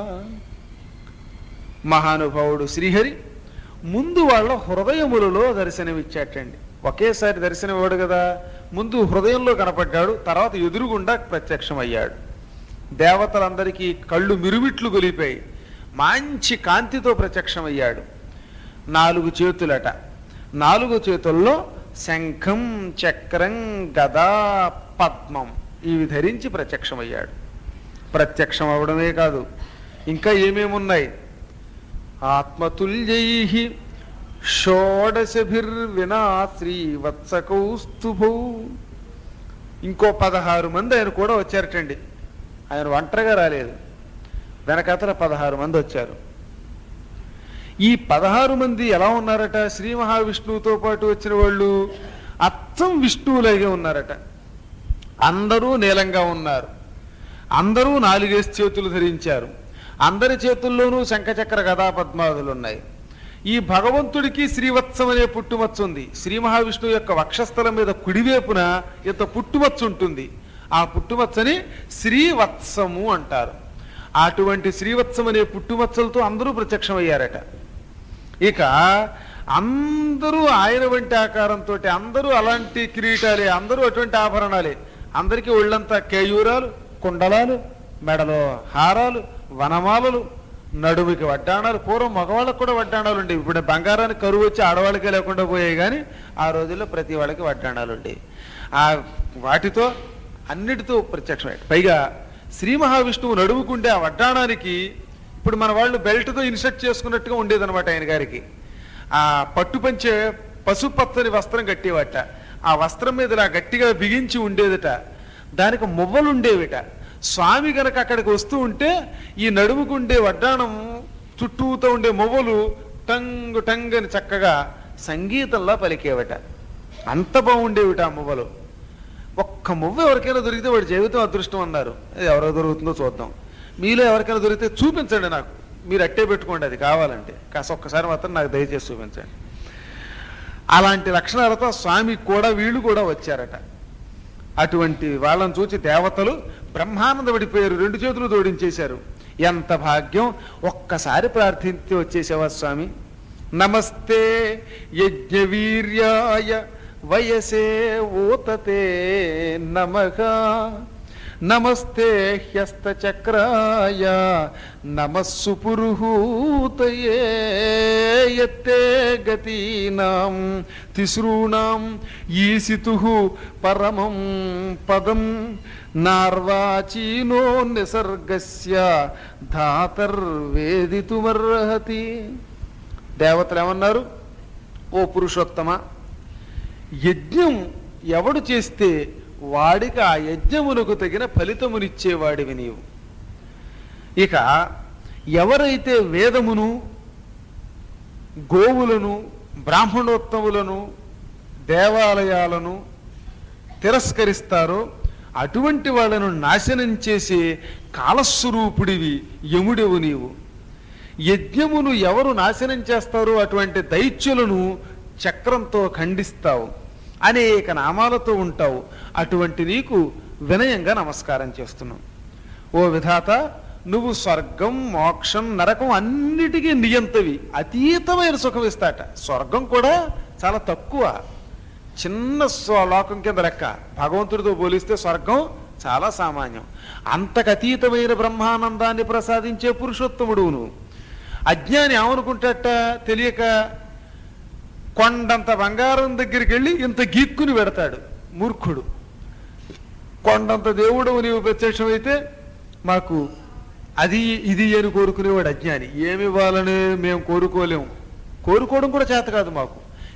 మహానుభావుడు శ్రీహరి ముందు వాళ్ళ హృదయములలో దర్శనమిచ్చాటండి. ఒకేసారి దర్శనం ఇవ్వడు కదా, ముందు హృదయంలో కనపడ్డాడు, తర్వాత ఎదురుగుండా ప్రత్యక్షమయ్యాడు. దేవతలందరికీ కళ్ళు మిరుమిట్లు గొలిపాయి, మంచి కాంతితో ప్రత్యక్షమయ్యాడు. నాలుగు చేతులట, నాలుగు చేతుల్లో శంఖం చక్రం గదా పద్మం ఇవి ధరించి ప్రత్యక్షమయ్యాడు. ప్రత్యక్షం అవడమే కాదు, ఇంకా ఏమేమున్నాయి. ఆత్మతుల్యై షోడశభిర్వినా శ్రీవత్సకౌస్తుభౌ. ఇంకో పదహారు మంది ఆయన కూడా వచ్చారటండి. ఆయన ఒంటరిగా రాలేదు, వెనకతల పదహారు మంది వచ్చారు. ఈ పదహారు మంది ఎలా ఉన్నారట? శ్రీ మహావిష్ణువుతో పాటు వచ్చిన వాళ్ళు అచ్చం విష్ణువులాగే ఉన్నారట. అందరూ నీలంగా ఉన్నారు, అందరూ నాలుగేసి చేతులు ధరించారు, అందరి చేతుల్లోనూ శంఖచక్ర గదా పద్మాదులు ఉన్నాయి. ఈ భగవంతుడికి శ్రీవత్సం అనే పుట్టుమచ్చ ఉంది. శ్రీ మహావిష్ణువు యొక్క వక్షస్థలం మీద కుడివైపున ఇంత పుట్టుమచ్చ ఉంటుంది. ఆ పుట్టుమచ్చని శ్రీవత్సము అంటారు. అటువంటి శ్రీవత్సం అనే పుట్టుమచ్చలతో అందరూ ప్రత్యక్షమయ్యారట. ఇక అందరూ ఆయన వంటి ఆకారంతో, అందరూ అలాంటి కిరీటాలే, అందరూ అటువంటి ఆభరణాలే. అందరికీ ఒళ్ళంతా కేయూరాలు, కుండలాలు, మెడలో హారాలు, వనమాలలు, నడుముకి వడ్డాణాలు. పూర్వం మగవాళ్ళకు కూడా వడ్డాణాలు ఉండేవి. ఇప్పుడు బంగారానికి కరువు వచ్చి ఆడవాళ్ళకే లేకుండా పోయాయి, కానీ ఆ రోజుల్లో ప్రతి వాళ్ళకి వడ్డాణాలు ఉండేవి. ఆ వాటితో అన్నిటితో ప్రత్యక్షమయ్యాడు. పైగా శ్రీ మహావిష్ణువు నడుముకుండే ఆ వడ్డాణానికి ఇప్పుడు మన వాళ్ళు బెల్ట్తో ఇన్సర్ట్ చేసుకున్నట్టుగా ఉండేదన్నమాట. ఆయన గారికి ఆ పట్టుపంచే పసుపచ్చని వస్త్రం కట్టేవట. ఆ వస్త్రం మీద ఇలా గట్టిగా బిగించి ఉండేదట. దానికి మువ్వలు ఉండేవిట. స్వామి గనక అక్కడికి వస్తూ ఉంటే ఈ నడుముకుండే వడ్డాణం చుట్టూతో ఉండే మువ్వలు టంగు టంగ్ అని చక్కగా సంగీతంలా పలికేవట. అంత బాగుండేవిట ఆ మువ్వలు. ఒక్క మువ్వ ఎవరికైనా దొరికితే వాడి జీవితం అదృష్టం అన్నారు. అది ఎవరో దొరుకుతుందో చూద్దాం. మీలో ఎవరికైనా దొరికితే చూపించండి నాకు, మీరు అట్టే పెట్టుకోండి, అది కావాలంటే కాస్త ఒక్కసారి మాత్రం నాకు దయచేసి చూపించండి. అలాంటి లక్షణాలతో స్వామి కూడా వీళ్ళు కూడా వచ్చారట. అటువంటి వాళ్ళని చూసి దేవతలు బ్రహ్మానంద పడిపోయారు, రెండు చేతులు జోడించేశారు. ఎంత భాగ్యం, ఒక్కసారి ప్రార్థించి వచ్చేసావా స్వామి. నమస్తే యజ్ఞవీర్యాయ వయసే ఓతతే నమః, నమస్తే హ్యస్తచక్రాయ నమస్సు పురుహూతయే, యత్తే గతీనాం తిసృణాం ఈసితుః పరమం పదం, నార్వాచీనో నిసర్గస్య ధాతర్వేదితుమర్హతి. దేవతలు ఏమన్నారు? ఓ పురుషోత్తమ, యజ్ఞం ఎవడు చేస్తే వాడికి ఆ యజ్ఞమునకు తగిన ఫలితమునిచ్చేవాడివి నీవు. ఇక ఎవరైతే వేదమును, గోవులను, బ్రాహ్మణోత్తములను, దేవాలయాలను తిరస్కరిస్తారో అటువంటి వాళ్ళను నాశనం చేసే కాలస్వరూపుడివి యముడెవు నీవు. యజ్ఞమును ఎవరు నాశనం చేస్తారో అటువంటి దైత్యులను చక్రంతో ఖండిస్తావు, అనేక నామాలతో ఉంటావు. అటువంటి నీకు వినయంగా నమస్కారం చేస్తున్నాం. ఓ విధాత, నువ్వు స్వర్గం, మోక్షం, నరకం అన్నిటికీ నియంతవి, అతీతమైన సుఖం ఇస్తాట. స్వర్గం కూడా చాలా తక్కువ, చిన్న లోకం కింద లెక్క. భగవంతుడితో పోలిస్తే స్వర్గం చాలా సామాన్యం. అంతకు అతీతమైన బ్రహ్మానందాన్ని ప్రసాదించే పురుషోత్తముడు నువ్వు. అజ్ఞాని ఏమనుకుంటాట తెలియక కొండంత బంగారం దగ్గరికి వెళ్ళి ఇంత గీక్కుని పెడతాడు మూర్ఖుడు. కొండంత దేవుడు నీవు ప్రత్యక్షమైతే మాకు అది ఇది అని కోరుకునేవాడు అజ్ఞాని. ఏమి ఇవ్వాలని మేము కోరుకోలేము, కోరుకోవడం కూడా చేత కాదు మాకు.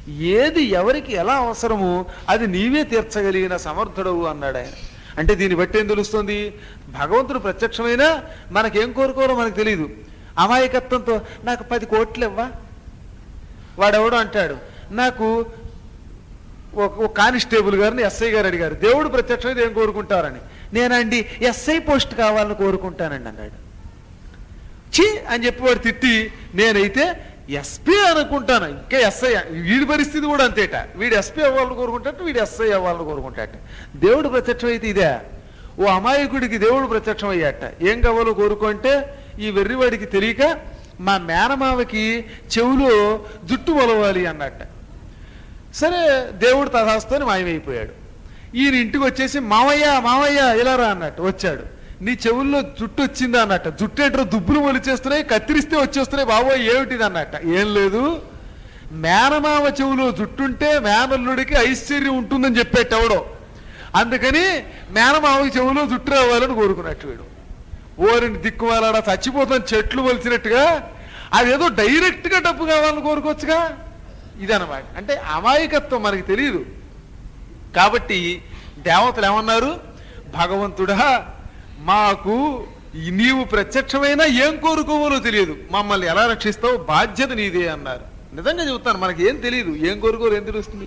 ఏది ఎవరికి ఎలా అవసరమో అది నీవే తీర్చగలిగిన సమర్థుడవు అన్నాడు ఆయన. అంటే దీన్ని బట్టి ఏం తెలుస్తుంది? భగవంతుడు ప్రత్యక్షమైనా మనకేం కోరుకోరో మనకు తెలియదు. అమాయకత్వంతో నాకు పది కోట్లు ఇవ్వా, వాడెవడో అంటాడు నాకు ఒక కానిస్టేబుల్ గారిని ఎస్ఐ గారు అడిగారు, దేవుడు ప్రత్యక్షమైతే ఏం కోరుకుంటారని. నేనండి ఎస్ఐ పోస్ట్ కావాలని కోరుకుంటానండి అన్నాడు. ఛీ అని చెప్పి వాడు తిట్టి, నేనైతే ఎస్పీ అనుకుంటాను, ఇంకా ఎస్ఐ. వీడి పరిస్థితి కూడా అంతేట, వీడు ఎస్పీ అవ్వాలని కోరుకుంటాట, వీడు ఎస్ఐ అవ్వాలని కోరుకుంటాట. దేవుడు ప్రత్యక్షం అయితే ఇదే. ఓ అమాయకుడికి దేవుడు ప్రత్యక్షం అయ్యాట, ఏం కావాలో కోరుకుంటే ఈ వెర్రివాడికి తెలియక మా మేనమావకి చెవులో జుట్టు మొలవాలి అన్నట్ట. సరే దేవుడు తథాస్తోని మాయమైపోయాడు. ఈయన ఇంటికి వచ్చేసి మావయ్య మావయ్య ఇలా రా అన్నట్టు వచ్చాడు. నీ చెవుల్లో జుట్టు వచ్చిందా అన్నట్ట. జుట్టు ఏంటో దుబ్బులు మొలిచేస్తున్నాయి, కత్తిరిస్తే వచ్చేస్తున్నాయి, బాబోయ్ ఏమిటిది అన్నట్ట. ఏం లేదు, మేనమామ చెవులో జుట్టుంటే మేనల్లుడికి ఐశ్వర్యం ఉంటుందని చెప్పేట ఎవడో, అందుకని మేనమామకి చెవులో జుట్టు రావాలని కోరుకున్నట్టు వీడు. ఓరిని దిక్కుమాలాడా చచ్చిపోతాను చెట్లు మొలిచినట్టుగా, అదేదో డైరెక్ట్గా డబ్బు కావాలని కోరుకోవచ్చుగా. ఇదన్నమాట. అంటే అమాయకత్వం మనకి తెలియదు. కాబట్టి దేవతలు ఏమన్నారు, భగవంతుడా మాకు నీవు ప్రత్యక్షమైనా ఏం కోరుకోవాలో తెలియదు, మమ్మల్ని ఎలా రక్షిస్తావు, బాధ్యత నీదే అన్నారు. నిజంగా చెబుతాను, మనకి ఏం తెలియదు, ఏం కోరుకోరు ఏం తెలుస్తుంది.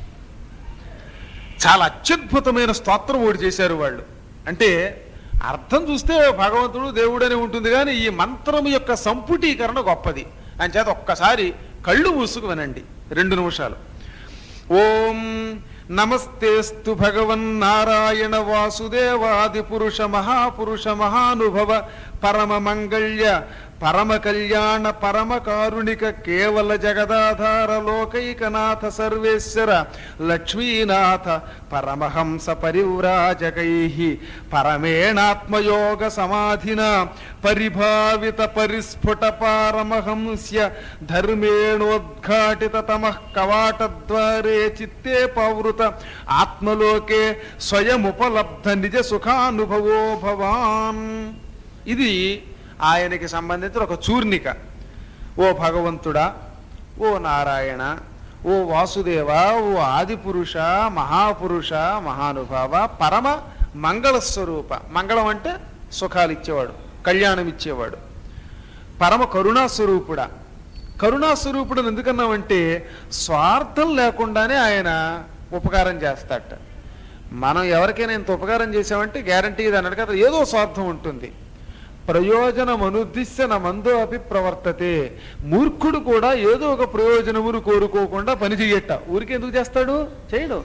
చాలా అత్యద్భుతమైన స్తోత్రం ఒకటి చేశారు వాళ్ళు. అంటే అర్థం చూస్తే భగవంతుడు దేవుడని ఉంటుంది, కానీ ఈ మంత్రం యొక్క సంపుటీకరణ గొప్పది. అని చేత ఒక్కసారి కళ్ళు మూసుకు వినండి రెండు నిమిషాలు. ఓం నమస్తేస్తు భగవన్నారాయణ వాసుదేవాది పురుష మహాపురుష మహానుభవ పరమ మంగళ్య పరమ కళ్యాణ పరమ కారుణిక కేవల జగదాధార లోకైకనాథ సర్వేశ్వర లక్ష్మీనాథ పరమహంస పరివ్రాజకై పరమేణాత్మయోగ సమాధిన పరిభావిత పరిస్ఫుట పారమహంస్య ధర్మేణోద్ఘాటిత తమః కవాటద్వారే చిత్తే పవృత ఆత్మలోకే స్వయముపలబ్ధ నిజ సుఖానుభవో భవాన్. ఇది ఆయనకి సంబంధించిన ఒక చూర్ణిక. ఓ భగవంతుడా, ఓ నారాయణ, ఓ వాసుదేవ, ఓ ఆదిపురుష మహాపురుష మహానుభావ పరమ మంగళస్వరూప. మంగళం అంటే సుఖాలు ఇచ్చేవాడు, కళ్యాణం ఇచ్చేవాడు. పరమ కరుణాస్వరూపుడా. కరుణాస్వరూపుడు ఎందుకన్నామంటే స్వార్థం లేకుండానే ఆయన ఉపకారం చేస్తాట. మనం ఎవరికైనా ఇంత ఉపకారం చేసామంటే గ్యారంటీ ఇది అన్నాడు కదా, ఏదో స్వార్థం ఉంటుంది. ప్రయోజనం అనుద్దిశ్య నా మందో అపి ప్రవర్తతే. మూర్ఖుడు కూడా ఏదో ఒక ప్రయోజనమును కోరుకోకుండా పని చెయ్యట. ఊరికి ఎందుకు చేస్తాడు? చేయడు.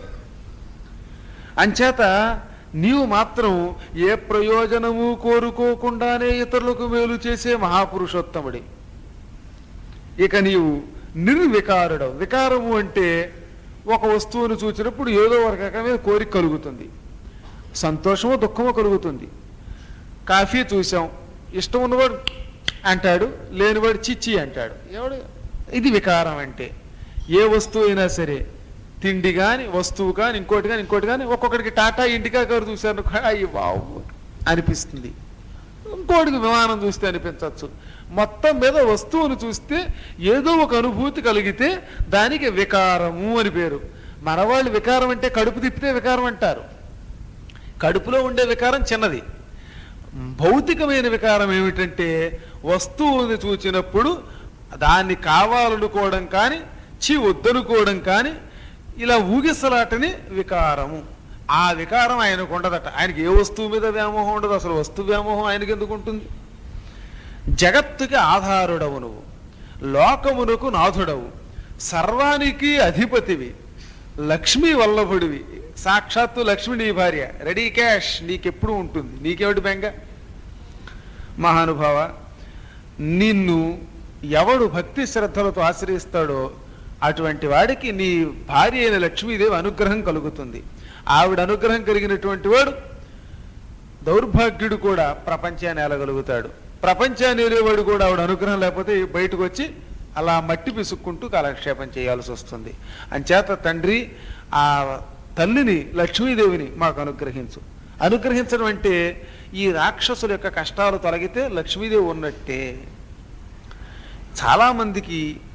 అంచేత నీవు మాత్రం ఏ ప్రయోజనము కోరుకోకుండానే ఇతరులకు మేలు చేసే మహాపురుషోత్తముడి. ఇక నీవు నిర్వికారుడవు. వికారము అంటే ఒక వస్తువును చూసినప్పుడు ఏదో ఒక రకమైన కోరిక కలుగుతుంది, సంతోషమో దుఃఖమో కలుగుతుంది. కాఫీ చూసాం, ఇష్టం ఉన్నవాడు అంటాడు, లేనివాడు చిచ్చి అంటాడు. ఎవడు? ఇది వికారం. అంటే ఏ వస్తువు అయినా సరే, తిండి కానీ వస్తువు కానీ ఇంకోటి కానీ ఇంకోటి కానీ, ఒక్కొక్కడికి టాటా ఇండికా కారు చూశాను అయ్యి బావు అనిపిస్తుంది, ఇంకోటికి విమానం చూస్తే అనిపించవచ్చు. మొత్తం మీద వస్తువును చూస్తే ఏదో ఒక అనుభూతి కలిగితే దానికి వికారము అని పేరు. మనవాళ్ళు వికారం అంటే కడుపు తిప్పితే వికారం అంటారు. కడుపులో ఉండే వికారం చిన్నది. భౌతికమైన వికారం ఏమిటంటే వస్తువుని చూచినప్పుడు దాన్ని కావాలనుకోవడం కానీ చీ వద్దనుకోవడం కానీ ఇలా ఊగిసలాటని వికారము. ఆ వికారం ఆయనకు ఉండదట. ఆయనకి ఏ వస్తువు మీద వ్యామోహం ఉండదు. అసలు వస్తువు వ్యామోహం ఆయనకి ఎందుకు ఉంటుంది? జగత్తుకి ఆధారుడవు నువ్వు, లోకమునకు నాథుడవు, సర్వానికి అధిపతివి, లక్ష్మీ వల్లభుడివి. సాక్షాత్తు లక్ష్మి నీ భార్య, రెడీ క్యాష్ నీకెప్పుడు ఉంటుంది. నీకేమిటి బెంగ? మహానుభావ, నిన్ను ఎవడు భక్తి శ్రద్ధలతో ఆశ్రయిస్తాడో అటువంటి వాడికి నీ భార్య అయిన లక్ష్మీదేవి అనుగ్రహం కలుగుతుంది. ఆవిడ అనుగ్రహం కలిగినటువంటి వాడు దౌర్భాగ్యుడు కూడా ప్రపంచాన్ని ఏలగలుగుతాడు. ప్రపంచాన్ని ఏలేవాడు కూడా ఆవిడ అనుగ్రహం లేకపోతే బయటకు వచ్చి అలా మట్టి పిసుక్కుంటూ కాలక్షేపం చేయాల్సి వస్తుంది. అంచేత తండ్రి, ఆ తల్లిని లక్ష్మీదేవిని మాకు అనుగ్రహించు. అనుగ్రహించడం అంటే ఈ రాక్షసుల యొక్క కష్టాలు తొలగితే లక్ష్మీదేవి ఉన్నట్టే. చాలామందికి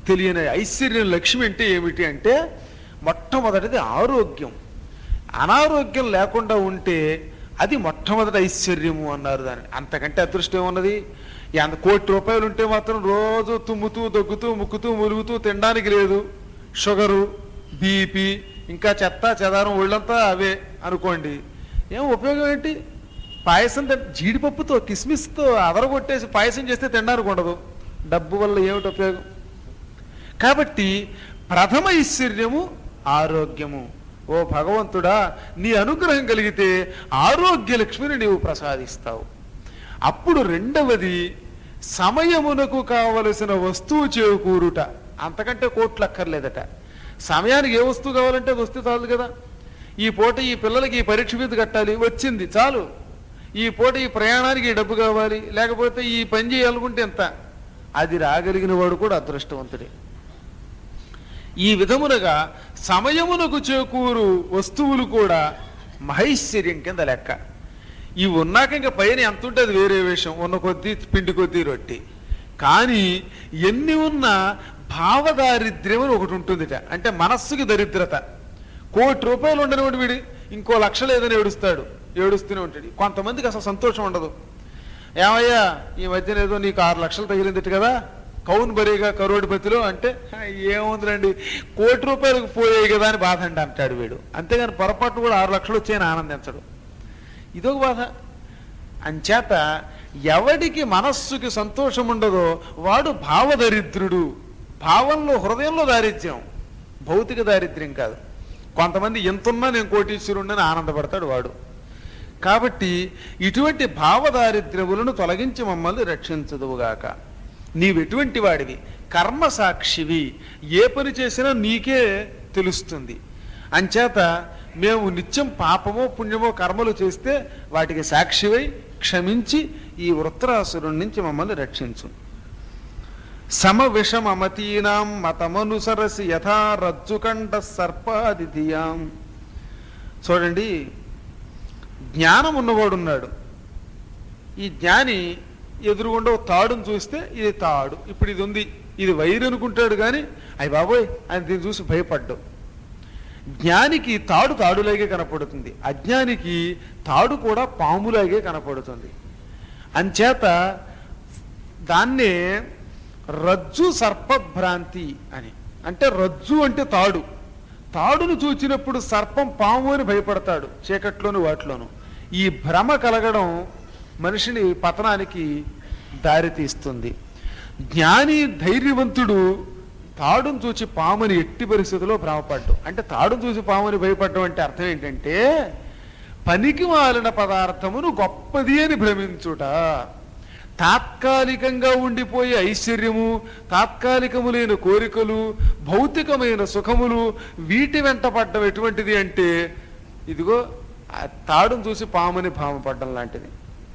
తెలియని ఐశ్వర్యం లక్ష్మి అంటే ఏమిటి అంటే మొట్టమొదటిది ఆరోగ్యం. అనారోగ్యం లేకుండా ఉంటే అది మొట్టమొదటి ఐశ్వర్యము అన్నారు దాన్ని. అంతకంటే అదృష్టం ఏమున్నది? అంత కోటి రూపాయలు ఉంటే మాత్రం రోజు తుమ్ముతూ దగ్గుతూ ముక్కుతూ ములుగుతూ తినడానికి లేదు, షుగరు బీపీ ఇంకా చెత్త చెదారం ఒళ్ళంతా అవే అనుకోండి, ఏం ఉపయోగం ఏంటి? పాయసం జీడిపప్పుతో కిస్మిస్తో అదరగొట్టేసి పాయసం చేస్తే తినడానికి ఉండదు, డబ్బు వల్ల ఏమిటి ఉపయోగం? కాబట్టి ప్రథమ ఐశ్వర్యము ఆరోగ్యము. ఓ భగవంతుడా, నీ అనుగ్రహం కలిగితే ఆరోగ్య లక్ష్మిని నీవు ప్రసాదిస్తావు. అప్పుడు రెండవది సమయమునకు కావలసిన వస్తువు చేకూరుట. అంతకంటే కోట్లు అక్కర్లేదట. సమయానికి ఏ వస్తువు కావాలంటే అది వస్తే చాలు కదా. ఈ పూట ఈ పిల్లలకి ఈ పరీక్ష మీద కట్టాలి, వచ్చింది చాలు. ఈ పూట ఈ ప్రయాణానికి ఈ డబ్బు కావాలి, లేకపోతే ఈ పని చేయాలనుకుంటే ఎంత, అది రాగలిగిన వాడు కూడా అదృష్టవంతుడే. ఈ విధమునగా సమయమునకు చేకూరు వస్తువులు కూడా మహైశ్వర్యం కింద లెక్క. ఇవి ఉన్నాక ఇంకా పైన ఎంత ఉంటే అది వేరే విషయం, ఉన్న కొద్దీ పిండి కొద్దీ రొట్టి. కానీ ఎన్ని ఉన్నా భావదారిద్ర్యం అని ఒకటి ఉంటుందిట, అంటే మనస్సుకి దరిద్రత. కోటి రూపాయలు ఉండనివాడు వీడి ఇంకో లక్ష లేదని ఏడుస్తాడు, ఏడుస్తూనే ఉంటాడు. కొంతమందికి అసలు సంతోషం ఉండదు. ఏమయ్యా ఈ మధ్యన ఏదో నీకు ఆరు లక్షలు తగిలిందిట కదా, కౌన్ బరీగా కరోడిపతిలో అంటే ఏముందిరండి కోటి రూపాయలకు పోయాయి కదా అని బాధ అండి అంటాడు వీడు. అంతేగాని పొరపాటు కూడా ఆరు లక్షలు వచ్చాయని ఆనందించడు. ఇదొక బాధ. అంచేత ఎవడికి మనస్సుకి సంతోషం ఉండదో వాడు భావదరిద్రుడు. భావంలో హృదయంలో దారిద్ర్యం, భౌతిక దారిద్ర్యం కాదు. కొంతమంది ఎంతున్నా నేను కోటీశ్వరుణ్ణి ఆనందపడతాడు వాడు. కాబట్టి ఇటువంటి భావదారిద్ర్యములను తొలగించి మమ్మల్ని రక్షించదువుగాక. నీవెటువంటి వాడివి? కర్మసాక్షివి, ఏ పని చేసినా నీకే తెలుస్తుంది. అంచేత మేము నిత్యం పాపమో పుణ్యమో కర్మలు చేస్తే వాటికి సాక్షివై క్షమించి ఈ వృత్రాసురుడి నుంచి మమ్మల్ని రక్షించు. సమ విషమమతీనాం మతమనుసరసి యథా రజ్జుకంఠ సర్పాదిథియాం. చూడండి, జ్ఞానం ఉన్నవాడున్నాడు. ఈ జ్ఞాని ఎదురుగుండా తాడును చూస్తే ఇది తాడు, ఇప్పుడు ఇది ఉంది, ఇది వైరు అనుకుంటాడు. కానీ అయ్య బాబోయ్ ఆయన దీన్ని చూసి భయపడ్డావు. జ్ఞానికి తాడు తాడులాగే కనపడుతుంది, అజ్ఞానికి తాడు కూడా పాములాగే కనపడుతుంది. అంచేత దాన్నే రజ్జు సర్పభ్రాంతి అని. అంటే రజ్జు అంటే తాడు, తాడును చూచినప్పుడు సర్పం పాము అని భయపడతాడు చీకట్లోను వాటిలోను. ఈ భ్రమ కలగడం మనిషిని పతనానికి దారితీస్తుంది. జ్ఞాని ధైర్యవంతుడు తాడును చూసి పాముని ఎట్టి పరిస్థితుల్లో భ్రమపడ్డు. అంటే తాడును చూసి పాముని భయపడ్డం అంటే అర్థం ఏంటంటే పనికి మాలిన పదార్థమును గొప్పది అని భ్రమించుట. తాత్కాలికంగా ఉండిపోయే ఐశ్వర్యము, తాత్కాలికములైన కోరికలు, భౌతికమైన సుఖములు, వీటి వెంట పడ్డం ఎటువంటిది అంటే ఇదిగో తాడును చూసి పాముని భామపడ్డం లాంటిది.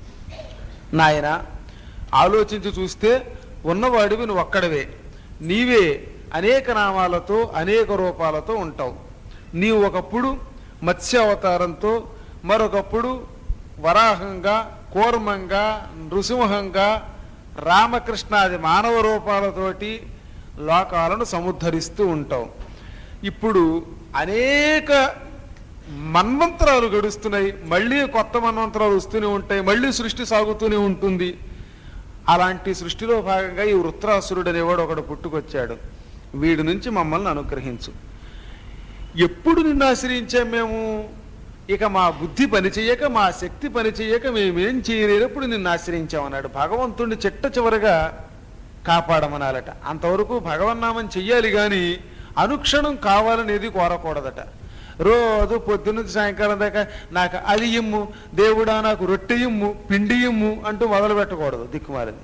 నాయన ఆలోచించి చూస్తే ఉన్నవాడివి నువ్వు ఒక్కడవే, నీవే అనేక నామాలతో అనేక రూపాలతో ఉంటావు. నీవు ఒకప్పుడు మత్స్య అవతారంతో, మరొకప్పుడు వరాహంగా, కూర్మంగా, నృసింహంగా, రామకృష్ణాది మానవ రూపాలతోటి లోకాలను సముద్ధరిస్తూ ఉంటావు. ఇప్పుడు అనేక మన్వంతరాలు గడుస్తున్నాయి, మళ్ళీ కొత్త మన్వంతరాలు వస్తూనే ఉంటాయి, మళ్ళీ సృష్టి సాగుతూనే ఉంటుంది. అలాంటి సృష్టిలో భాగంగా ఈ వృత్రాసురుడు అనేవాడు ఒకడు పుట్టుకొచ్చాడు. వీడి నుంచి మమ్మల్ని అనుగ్రహించు. ఎప్పుడు నిన్ను ఆశ్రయించాం మేము? ఇక మా బుద్ధి పనిచేయక, మా శక్తి పనిచేయక మేమేం చేయలేనప్పుడు నిన్ను ఆశ్రయించామన్నాడు. భగవంతుడిని చిట్ట చివరగా కాపాడమనాలట. అంతవరకు భగవన్నామం చెయ్యాలి కానీ అనుక్షణం కావాలనేది కోరకూడదట. రోజు పొద్దున్న సాయంకాలం దాకా నాకు అది ఇమ్ము దేవుడా, నాకు రొట్టె ఇమ్ము, పిండి ఇమ్ము అంటూ మొదలు పెట్టకూడదు దిక్కుమాలింది.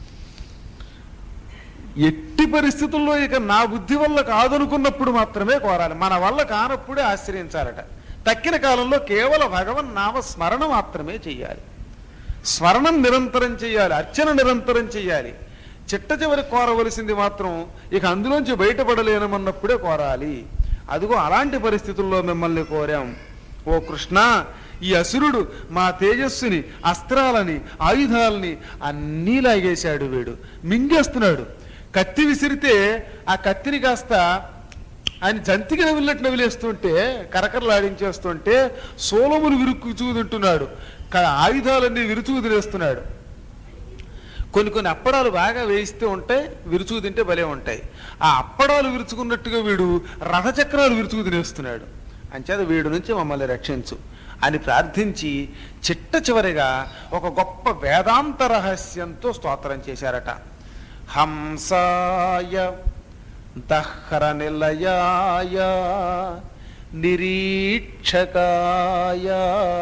ఎట్టి పరిస్థితుల్లో ఇక నా బుద్ధి వల్ల కాదనుకున్నప్పుడు మాత్రమే కోరాలి, మన వల్ల కానప్పుడే ఆశ్రయించాలట. తక్కిన కాలంలో కేవలం భగవన్ నామ స్మరణ మాత్రమే చెయ్యాలి. స్మరణం నిరంతరం చెయ్యాలి, అర్చన నిరంతరం చెయ్యాలి. చిట్ట చివరి కోరవలసింది మాత్రం ఇక అందులోంచి బయటపడలేనమన్నప్పుడే కోరాలి. అదిగో అలాంటి పరిస్థితుల్లో మిమ్మల్ని కోరాం. ఓ కృష్ణ, ఈ అసురుడు మా తేజస్సుని, అస్త్రాలని, ఆయుధాలని అన్నీ లాగేశాడు. వీడు మింగేస్తున్నాడు. కత్తి విసిరితే ఆ కత్తిని కాస్త ఆయన జంతికి నవిలినట్టు నవిలేస్తుంటే, కరకరలాడించేస్తుంటే సోలములు విరుక్కు చూదుంటున్నాడు, ఆయుధాలన్నీ విరుచుకు తినేస్తున్నాడు. కొన్ని కొన్ని అప్పడాలు బాగా వేయిస్తూ ఉంటాయి, విరుచుకు తింటే భలే ఉంటాయి. ఆ అప్పడాలు విరుచుకున్నట్టుగా వీడు రథచక్రాలు విరుచుకు తినేస్తున్నాడు. అంచేత వీడు నుంచి మమ్మల్ని రక్షించు అని ప్రార్థించి చిట్ట చివరిగా ఒక గొప్ప వేదాంత రహస్యంతో స్తోత్రం చేశారట. హంసాయ దహ్ర నిలయాయ నిరీక్షకాయ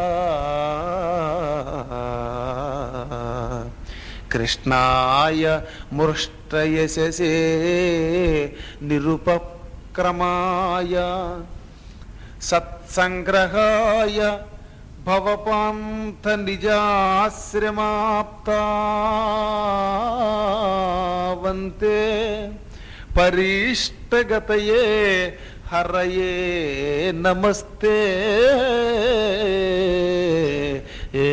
కృష్ణాయ ముష్టయశసే నిరుపక్రమాయ సత్సంగ్రహాయ భవపాంత నిజాశ్రమాప్తావంతే పరిష్టగతయే హరయే నమస్తే. ఏ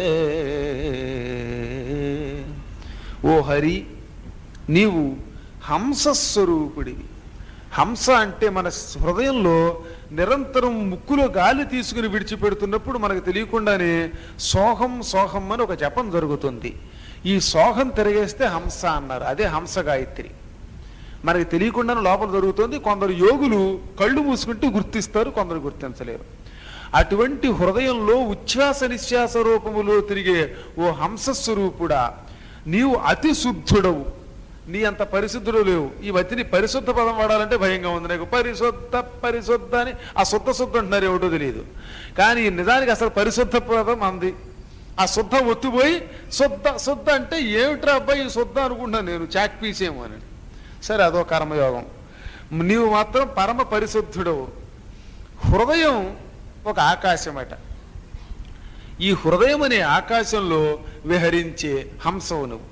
ఓ హరి, నీవు హంసస్వరూపుడివి. హంస అంటే మన హృదయంలో నిరంతరం ముక్కులో గాలి తీసుకుని విడిచిపెడుతున్నప్పుడు మనకు తెలియకుండానే సోహం సోహం అని ఒక జపం జరుగుతుంది. ఈ సోహం తిరిగేస్తే హంస అన్నారు. అదే హంస గాయత్రి. మనకి తెలియకుండానే లోపల జరుగుతుంది. కొందరు యోగులు కళ్ళు మూసుకుంటూ గుర్తిస్తారు, కొందరు గుర్తించలేరు. అటువంటి హృదయంలో ఉచ్ఛ్వాస నిశ్వాస రూపములో తిరిగే ఓ హంసస్వరూపుడా, నీవు అతి శుద్ధుడవు. నీ అంత పరిశుద్ధుడు లేవు. ఈ వతిని పరిశుద్ధ పదం వాడాలంటే భయంగా ఉంది నాకు. పరిశుద్ధ పరిశుద్ధ అని ఆ శుద్ధ శుద్ధ అంటున్నారు, ఏమిటో తెలియదు. కానీ నిజానికి అసలు పరిశుద్ధ పదం అంది. ఆ శుద్ధ ఒత్తిపోయి శుద్ధ శుద్ధ అంటే ఏమిట్రా అబ్బాయి శుద్ధ అనుకుంటున్నాను నేను, చాక్ పీసేమో అని. సరే, అదో కర్మయోగం. నీవు మాత్రం పరమ పరిశుద్ధుడవు. హృదయం ఒక ఆకాశమట. ఈ హృదయం అనే ఆకాశంలో విహరించే హంసవు నువ్వు.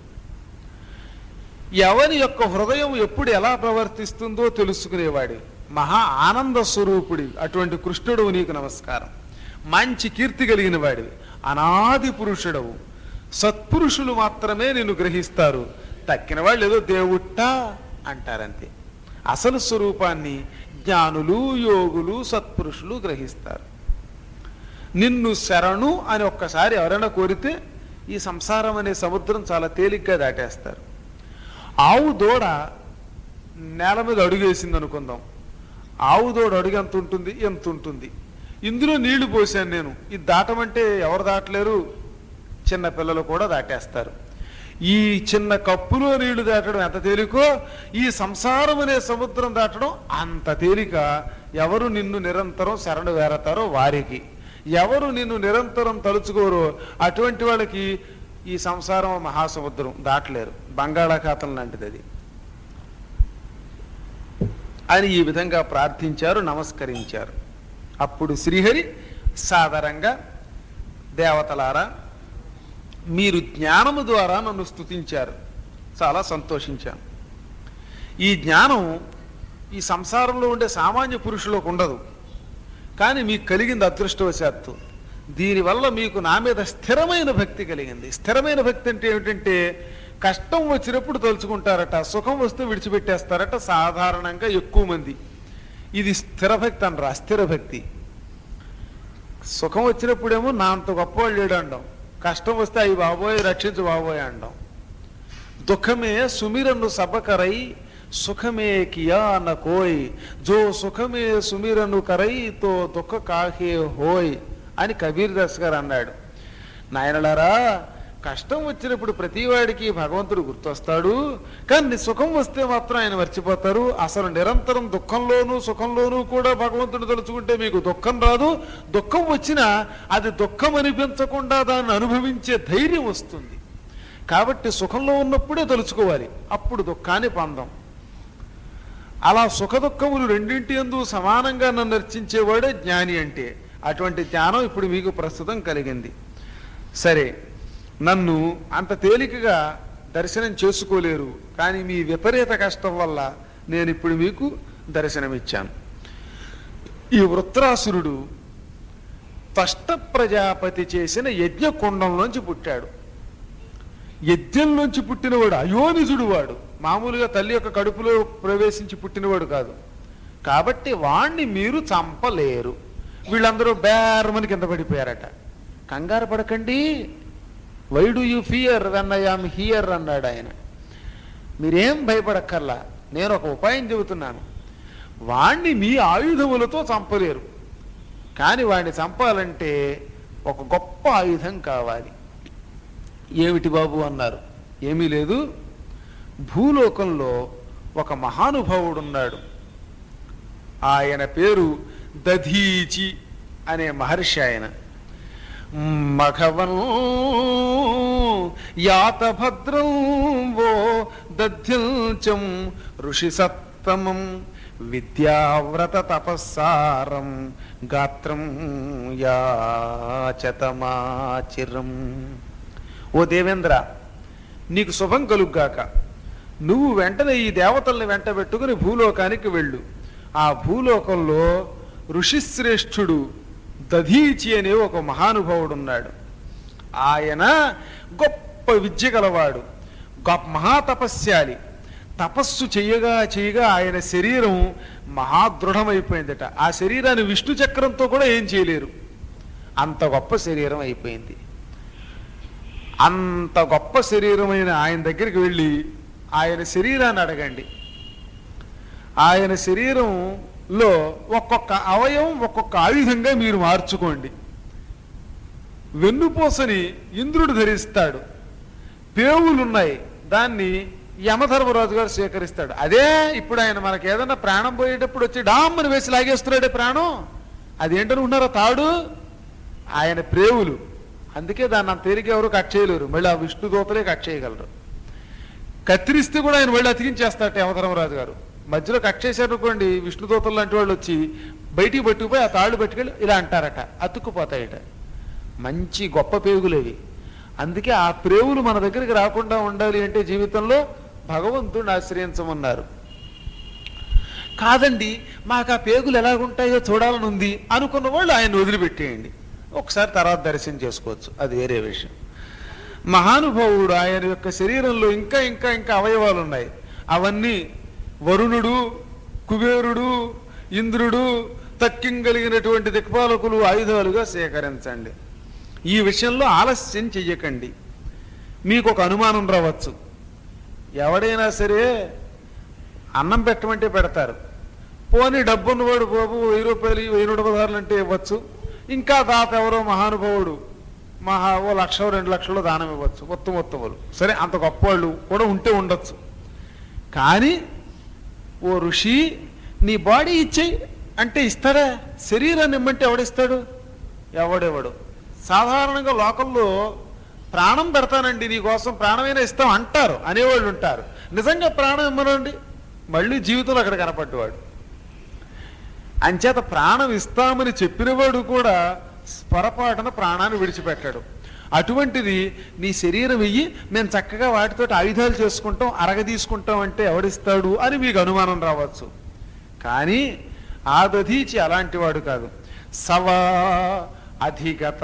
ఎవరి యొక్క హృదయం ఎప్పుడు ఎలా ప్రవర్తిస్తుందో తెలుసుకునేవాడు, మహా ఆనంద స్వరూపుడి అటువంటి కృష్ణుడు నీకు నమస్కారం. మంచి కీర్తి కలిగిన వాడివి, అనాది పురుషుడవు. సత్పురుషులు మాత్రమే నిన్ను గ్రహిస్తారు, తక్కిన వాళ్ళు ఏదో దేవుట్టా అంటారంతే. అసలు స్వరూపాన్ని జ్ఞానులు, యోగులు, సత్పురుషులు గ్రహిస్తారు. నిన్ను శరణు అని ఒక్కసారి ఎవరైనా కోరితే ఈ సంసారం అనే సముద్రం చాలా తేలిగ్గా దాటేస్తారు. ఆవు దూడ నేల మీద అడుగేసింది అనుకుందాం. ఆవు దూడ అడుగు ఎంత ఉంటుంది, ఎంత ఉంటుంది. ఇందులో నీళ్లు పోసాను నేను, ఇది దాటమంటే ఎవరు దాటలేరు, చిన్న పిల్లలు కూడా దాటేస్తారు. ఈ చిన్న కప్పులో నీళ్లు దాటడం ఎంత తేలికో, ఈ సంసారం అనే సముద్రం దాటడం అంత తేలిక. ఎవరు నిన్ను నిరంతరం శరణు వేరతారో వారికి, ఎవరు నిన్ను నిరంతరం తలుచుకోరో అటువంటి వాళ్ళకి ఈ సంసారం మహాసముద్రం దాటలేరు. బంగాళాఖాతం లాంటిది అది అని ఈ విధంగా ప్రార్థించారు, నమస్కరించారు. అప్పుడు శ్రీహరి సాదరంగా, దేవతలారా, మీరు జ్ఞానము ద్వారా నన్ను స్తుతించారు, చాలా సంతోషించాను. ఈ జ్ఞానం ఈ సంసారంలో ఉండే సామాన్య పురుషులకు ఉండదు, కానీ మీకు కలిగింది అదృష్టవశాత్తు. దీనివల్ల మీకు నా మీద స్థిరమైన భక్తి కలిగింది. స్థిరమైన భక్తి అంటే ఏమిటంటే, కష్టం వచ్చినప్పుడు తలుచుకుంటారట, సుఖం వస్తే విడిచిపెట్టేస్తారట సాధారణంగా ఎక్కువ మంది. ఇది స్థిర భక్తి అనరు, అస్థిర భక్తి. సుఖం వచ్చినప్పుడేమో నా అంత గొప్పవాళ్ళు లేడు అండం, కష్టం వస్తే అవి బాబోయ్ రక్షించు బాబోయ్ అండం. దుఃఖమే సుమిరను సబకరై సుఖమే కియా న కోయ్, జో సుఖమే సుమిరను కరై తో దుఃఖ కాహే హోయ్ అని కబీర్ దాస్ గారు అన్నాడు. నాయనలారా, కష్టం వచ్చినప్పుడు ప్రతివాడికి భగవంతుడు గుర్తొస్తాడు, కానీ సుఖం వస్తే మాత్రం ఆయన మర్చిపోతారు. అసలు నిరంతరం దుఃఖంలోనూ సుఖంలోనూ కూడా భగవంతుడు తలుచుకుంటే మీకు దుఃఖం రాదు. దుఃఖం వచ్చినా అది దుఃఖం అనిపించకుండా దాన్ని అనుభవించే ధైర్యం వస్తుంది. కాబట్టి సుఖంలో ఉన్నప్పుడే తలుచుకోవాలి, అప్పుడు దుఃఖాన్ని పొందాం. అలా సుఖ దుఃఖములు రెండింటి యందు సమానంగా నన్ను రచించేవాడే జ్ఞాని అంటే. అటువంటి జ్ఞానం ఇప్పుడు మీకు ప్రస్తుతం కలిగింది. సరే, నన్ను అంత తేలికగా దర్శనం చేసుకోలేరు, కానీ మీ విపరీత కష్టం వల్ల నేను ఇప్పుడు మీకు దర్శనమిచ్చాను. ఈ వృత్రాసురుడు త్వష్ట ప్రజాపతి చేసిన యజ్ఞకుండంలోంచి పుట్టాడు. యజ్ఞంలోంచి పుట్టినవాడు అయోనిజుడు. వాడు మామూలుగా తల్లి యొక్క కడుపులో ప్రవేశించి పుట్టినవాడు కాదు. కాబట్టి వాణ్ణి మీరు చంపలేరు. వీళ్ళందరూ బేరమని కింద పడిపోయారట. కంగారు పడకండి, why do you fear when I am here అన్నాడు ఆయన. మీరేం భయపడక్కర్లా, నేను ఒక ఉపాయం చెబుతున్నాను. వాణ్ణి మీ ఆయుధములతో చంపలేరు, కానీ వాణ్ణి చంపాలంటే ఒక గొప్ప ఆయుధం కావాలి. ఏమిటి బాబు అన్నారు. ఏమీ లేదు, భూలోకంలో ఒక మహానుభావుడున్నాడు. ఆయన పేరు దధీచి అనే మహర్షి. ఆయన మఘవన్ యాతభద్రం వో దధ్యంచం ఋషి సత్తమం విద్యావ్రత తపస్సారం గాత్రం యాచతమాచిరం. ఓ దేవేంద్ర, నీకు శుభం కలుగ్గాక. నువ్వు వెంటనే ఈ దేవతల్ని వెంట పెట్టుకుని భూలోకానికి వెళ్ళు. ఆ భూలోకంలో ఋషిశ్రేష్ఠుడు దధీచి అనే ఒక మహానుభావుడు ఉన్నాడు. ఆయన గొప్ప విద్య గలవాడు, గొప్ప మహాతపస్యాలి. తపస్సు చెయ్యగా చెయ్యగా ఆయన శరీరం మహాదృఢమైపోయిందట. ఆ శరీరాన్ని విష్ణు చక్రంతో కూడా ఏం చేయలేరు, అంత గొప్ప శరీరం అయిపోయింది. అంత గొప్ప శరీరమైన ఆయన దగ్గరికి వెళ్ళి ఆయన శరీరాన్ని అడగండి. ఆయన శరీరంలో ఒక్కొక్క అవయవం ఒక్కొక్క ఆయుధంగా మీరు మార్చుకోండి. వెన్నుపూసని ఇంద్రుడు ధరిస్తాడు, పేవులున్నాయి, దాన్ని యమధర్మరాజు గారు స్వీకరిస్తాడు. అదే ఇప్పుడు ఆయన మనకి ఏదన్నా ప్రాణం పోయేటప్పుడు వచ్చి డామ్మని వేసి లాగేస్తున్నాడే ప్రాణం, అదేంటనుకుంటున్నారా? తాడు, ఆయన ప్రేవులు. అందుకే దాన్ని అంత తేలిక ఎవరు కట్ చేయలేరు. మళ్ళీ ఆ విష్ణు దూతలే కట్ చేయగలరు. కత్తిరిస్తే కూడా ఆయన మళ్ళీ అతికించేస్తారట యమధర్మరాజు గారు. మధ్యలో కట్ చేశారనుకోండి, విష్ణు దూతలు లాంటి వాళ్ళు వచ్చి బయటికి పట్టుకుపోయి ఆ తాళ్ళు పట్టుకెళ్ళి ఇలా అంటారట, అతుక్కుపోతాయట. మంచి గొప్ప పేగులేవి. అందుకే ఆ ప్రేవులు మన దగ్గరికి రాకుండా ఉండాలి అంటే జీవితంలో భగవంతుడిని ఆశ్రయించమన్నారు. కాదండి, మాకు ఆ పేగులు ఎలాగుంటాయో చూడాలని ఉంది అనుకున్న వాళ్ళు ఆయన వదిలిపెట్టేయండి, ఒకసారి తర్వాత దర్శనం చేసుకోవచ్చు, అది వేరే విషయం. మహానుభావుడు ఆయన యొక్క శరీరంలో ఇంకా ఇంకా ఇంకా అవయవాలు ఉన్నాయి. అవన్నీ వరుణుడు, కుబేరుడు, ఇంద్రుడు, తక్కింగలిగినటువంటి దిక్పాలకులు ఆయుధాలుగా సేకరించండి. ఈ విషయంలో ఆలస్యం చెయ్యకండి. మీకు ఒక అనుమానం రావచ్చు, ఎవడైనా సరే అన్నం పెట్టమంటే పెడతారు, పోనీ డబ్బున్నవాడు బాబు వెయ్యి రూపాయలు వెయ్యి నూట పదహారులు అంటే ఇవ్వచ్చు, ఇంకా దాత ఎవరో మహానుభావుడు మహా ఓ లక్ష రెండు లక్షలు దానం ఇవ్వచ్చు, మొత్తం మొత్తములు సరే, అంత గొప్పవాళ్ళు కూడా ఉంటే ఉండొచ్చు. కానీ ఓ ఋషి నీ బాడీ ఇచ్చేయి అంటే ఇస్తాడా? శరీరాన్ని ఇమ్మంటే ఎవడిస్తాడు? ఎవడెవడు. సాధారణంగా లోకల్లో ప్రాణం పెడతానండి నీకోసం, ప్రాణమైనా ఇస్తాం అంటారు, అనేవాళ్ళు ఉంటారు. నిజంగా ప్రాణం ఇమ్మనండి, మళ్ళీ జీవితంలో అక్కడ కనపడ్డవాడు. అంచేత ప్రాణం ఇస్తామని చెప్పినవాడు కూడా పొరపాటున ప్రాణాన్ని విడిచిపెట్టాడు. అటువంటిది నీ శరీరం ఇయ్యి, మేము చక్కగా వాటితో ఆయుధాలు చేసుకుంటాం, అరగ తీసుకుంటాం అంటే ఎవడిస్తాడు అని మీకు అనుమానం రావచ్చు. కానీ ఆ దధీచి అలాంటి వాడు కాదు. సవా అధిగత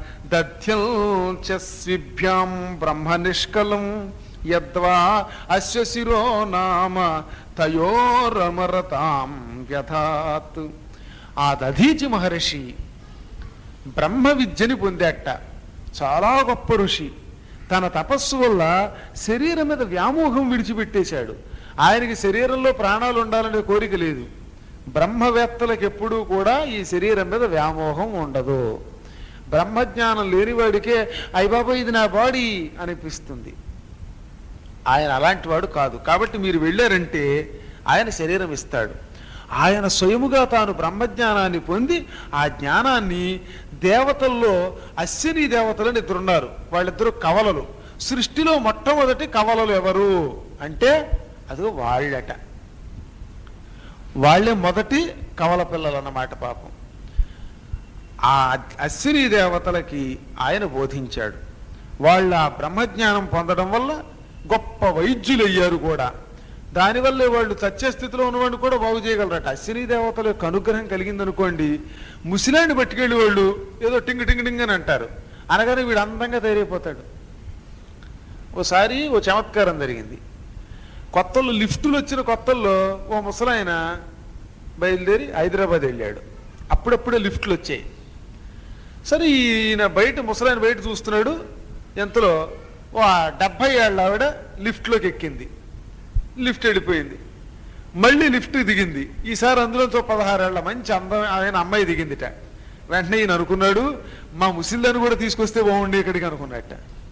దధ్యంభ్యాం బ్రహ్మ నిష్కలం యద్వా అస్య శిరో నామ తయోరమరతాం వ్యథాత్. ఆ దధీచి మహర్షి బ్రహ్మ విద్యని పొందాట. చాలా గొప్ప ఋషి. తన తపస్సు వల్ల శరీరం మీద వ్యామోహం విడిచిపెట్టేశాడు. ఆయనకి శరీరంలో ప్రాణాలు ఉండాలనే కోరిక లేదు. బ్రహ్మవేత్తలకు ఎప్పుడూ కూడా ఈ శరీరం మీద వ్యామోహం ఉండదు. బ్రహ్మజ్ఞానం లేనివాడికే అయ్య బాబా ఇది నా బాడీ అనిపిస్తుంది. ఆయన అలాంటి వాడు కాదు. కాబట్టి మీరు వెళ్ళారంటే ఆయన శరీరం ఇస్తాడు. ఆయన స్వయముగా తాను బ్రహ్మజ్ఞానాన్ని పొంది ఆ జ్ఞానాన్ని దేవతల్లో అశ్విని దేవతలని ఇద్దరున్నారు, వాళ్ళిద్దరు కవలలు. సృష్టిలో మొట్టమొదటి కవలలు ఎవరు అంటే అదిగో వాళ్ళట. వాళ్ళే మొదటి కవల పిల్లలు అన్నమాట. పాపం ఆ అశ్విని దేవతలకి ఆయన బోధించాడు. వాళ్ళ బ్రహ్మజ్ఞానం పొందడం వల్ల గొప్ప వైద్యులయ్యారు కూడా. దానివల్లే వాళ్ళు చచ్చే స్థితిలో ఉన్నవాడిని కూడా బాగు చేయగలరట. అశ్విని దేవతల యొక్క అనుగ్రహం కలిగిందనుకోండి, ముసిలాన్ని పట్టుకెళ్ళి వాళ్ళు ఏదో టింగ్ టింగ్ టింగ్ అని అంటారు, అనగానే వీడు అందంగా తయారైపోతాడు. ఓసారి ఓ చమత్కారం జరిగింది. కొత్తల్లో లిఫ్టులు వచ్చిన కొత్తల్లో ఓ ముసలాయన బయలుదేరి హైదరాబాద్ వెళ్ళాడు. అప్పుడప్పుడే లిఫ్ట్లు వచ్చాయి. సరే ఈయన బయట ముసలాయన బయట చూస్తున్నాడు. ఎంతలో ఓ డెబ్భై ఏళ్ళ ఆవిడ లిఫ్ట్లోకి ఎక్కింది. లిఫ్ట్ వెళ్ళిపోయింది. మళ్ళీ లిఫ్ట్ దిగింది. ఈసారి అందులోతో పదహారేళ్ల మంచి అందం ఆయన అమ్మాయి దిగిందిట. వెంటనే ఈయన అనుకున్నాడు, మా ముసిల్దాన్ని కూడా తీసుకొస్తే బాగుండి ఇక్కడికి అనుకున్నట్ట.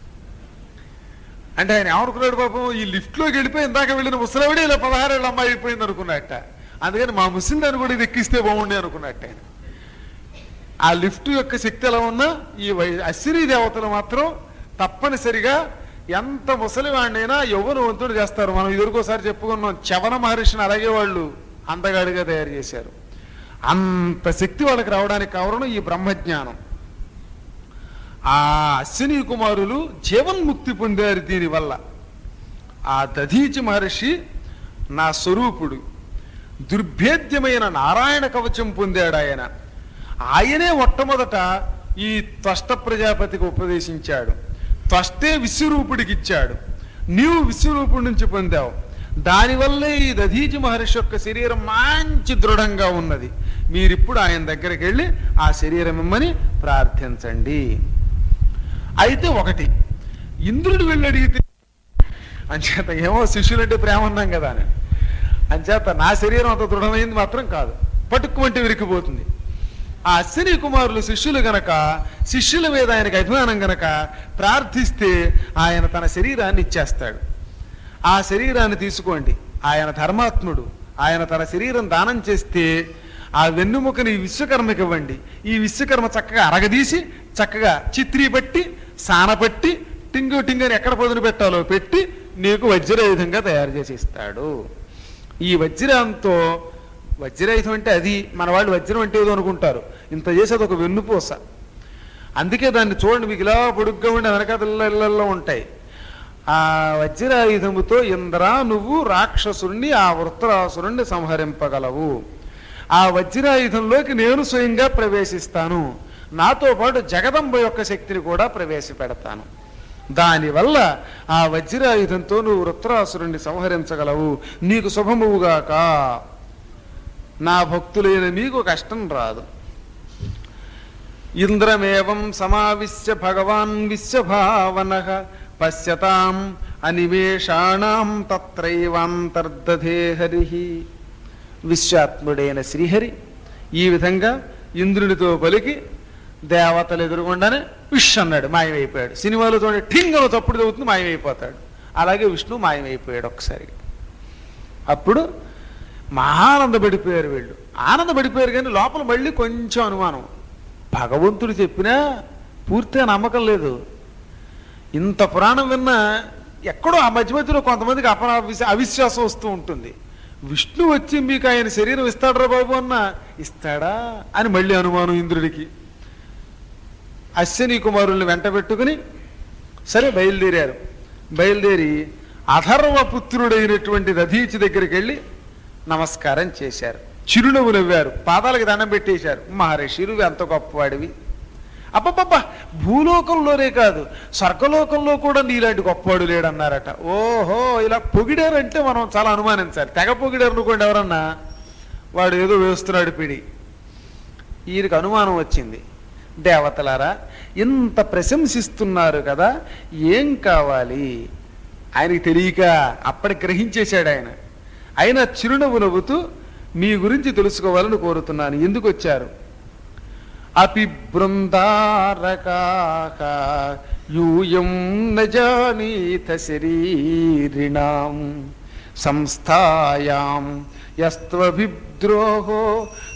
అంటే ఆయన ఏమనుకున్నాడు పాపం, ఈ లిఫ్ట్లోకి వెళ్ళిపోయి ఇందాక వెళ్ళిన ముసలావిడే ఇలా పదహారేళ్ళ అమ్మాయి అయిపోయింది అనుకున్నట్ట. అందుకని మా ముసిల్దాన్ని కూడా ఇది ఎక్కిస్తే బాగుండి అనుకున్నట్ట ఆయన. ఆ లిఫ్ట్ యొక్క శక్తి ఎలా ఉన్నా ఈ అశ్విని దేవతలు మాత్రం తప్పనిసరిగా ఎంత ముసలివాడినైనా యౌవనవంతుడు చేస్తారు. మనం ఎదురుకోసారి చెప్పుకున్నాం, చవన మహర్షిని అలాగే వాళ్ళు అందగాడిగా తయారు చేశారు. అంత శక్తి వాళ్ళకి రావడానికి కారణం ఈ బ్రహ్మజ్ఞానం. ఆ అశ్విని కుమారులు జీవన్ముక్తి పొందారు దీనివల్ల. ఆ దధీచి మహర్షి నా స్వరూపుడు, దుర్భేద్యమైన నారాయణ కవచం పొందాడు ఆయన. ఆయనే మొట్టమొదట ఈ త్వష్ట ప్రజాపతికి ఉపదేశించాడు. త్వష్టే విశ్వరూపుడికి ఇచ్చాడు. నీవు విశ్వరూపుడి నుంచి పొందావు. దానివల్లే ఈ దధీచి మహర్షి యొక్క శరీరం మంచి దృఢంగా ఉన్నది. మీరిప్పుడు ఆయన దగ్గరికి వెళ్ళి ఆ శరీరం ఇమ్మని ప్రార్థించండి. అయితే ఒకటి, ఇంద్రుడు వెళ్ళి అడిగితే అంచేత ఏమో శిష్యులంటే ప్రేమ ఉన్నాం కదా అని అంచేత నా శరీరం అంత దృఢమైంది మాత్రం కాదు, పట్టుకుమంటే విరిగిపోతుంది. ఆ అశ్విని కుమారులు శిష్యులు గనక, శిష్యుల మీద ఆయనకు అభిమానం గనక ప్రార్థిస్తే ఆయన తన శరీరాన్ని ఇచ్చేస్తాడు. ఆ శరీరాన్ని తీసుకోండి, ఆయన ధర్మాత్ముడు, ఆయన తన శరీరం దానం చేస్తే ఆ వెన్నుముకని విశ్వకర్మకి ఇవ్వండి. ఈ విశ్వకర్మ చక్కగా అరగదీసి చక్కగా చిత్రీ పట్టి సానపట్టి టింగు టింగని ఎక్కడ పొదును పెట్టాలో పెట్టి నీకు వజ్రాయుధంగా తయారు చేసి ఇస్తాడు. ఈ వజ్రంతో, వజ్రాయుధం అంటే అది మన వాళ్ళు వజ్రం అంటే ఏదో అనుకుంటారు, ఇంత చేసేది ఒక వెన్నుపూస. అందుకే దాన్ని చూడండి, మీకు ఇలా పొడుగ్గా ఉండి వెనకాల ఇళ్లలో ఉంటాయి. ఆ వజ్రాయుధముతో ఇంద్ర నువ్వు రాక్షసుణ్ణి, ఆ వృత్రాసురుణ్ణి సంహరింపగలవు. ఆ వజ్రాయుధంలోకి నేను స్వయంగా ప్రవేశిస్తాను, నాతో పాటు జగదంబ యొక్క శక్తిని కూడా ప్రవేశపెడతాను. దానివల్ల ఆ వజ్రాయుధంతో నువ్వు వృత్రాసురుణ్ణి సంహరించగలవు. నీకు శుభముగాక, నా భక్తులైన నీకు కష్టం రాదు. ఇంద్రమేవం సమావిశ్య భగవాన్ విశ్వభావనః పశ్యతాం అనివేషాణం తత్రైవాంతర్దధే హరిః. విశ్వాత్ముడైన శ్రీహరి ఈ విధంగా ఇంద్రునితో పలికి దేవతలు ఎదురుగుండానే విష్ అన్నాడు, మాయమైపోయాడు. సినిమాలో చూడండి ఠింగలో తప్పుడు చదువుతుంది, మాయమైపోతాడు. అలాగే విష్ణు మాయమైపోయాడు ఒకసారి. అప్పుడు మహానందపడిపోయారు వీళ్ళు. ఆనందపడిపోయారు కానీ లోపల మళ్ళీ కొంచెం అనుమానం. భగవంతుడు చెప్పినా పూర్తిగా నమ్మకం లేదు. ఇంత పురాణం విన్నా ఎక్కడో ఆ మధ్య మధ్యలో కొంతమందికి అప అవిశ్వాసం వస్తూ ఉంటుంది. విష్ణు వచ్చి మీకు ఆయన శరీరం ఇస్తాడరా బాబు అన్న ఇస్తాడా అని మళ్ళీ అనుమానం ఇంద్రుడికి. అశ్విని కుమారుల్ని వెంట పెట్టుకుని సరే బయలుదేరారు. బయలుదేరి అథర్వపుత్రుడైనటువంటి దధీచి దగ్గరికి వెళ్ళి నమస్కారం చేశారు. చిరునవ్వు నవ్వారు, పాదాలకు దండం పెట్టేశారు. మహర్షిలు ఎంత గొప్పవాడివి, అబ్బబ్బబ్బా భూలోకంలోనే కాదు స్వర్గలోకంలో కూడా నీలాంటి గొప్పవాడు లేడన్నారట. ఓహో, ఇలా పొగిడారంటే మనం చాలా అనుమానించాలి. తెగ పొగిడారు అనుకోండి ఎవరన్నా, వాడు ఏదో వేస్తున్నాడు పిడి. ఈయనకు అనుమానం వచ్చింది. దేవతలారా ఇంత ప్రశంసిస్తున్నారు కదా, ఏం కావాలి? ఆయనకి తెలియక అప్పటి గ్రహించేశాడు ఆయన. ఆయన చిరునవ్వు నవ్వుతూ మీ గురించి తెలుసుకోవాలని కోరుతున్నాను, ఎందుకు వచ్చారు? అపి బృందారకాక యూయం నజానీత శరీరిణాం సంస్థాయాం యస్త్వభిద్రోహో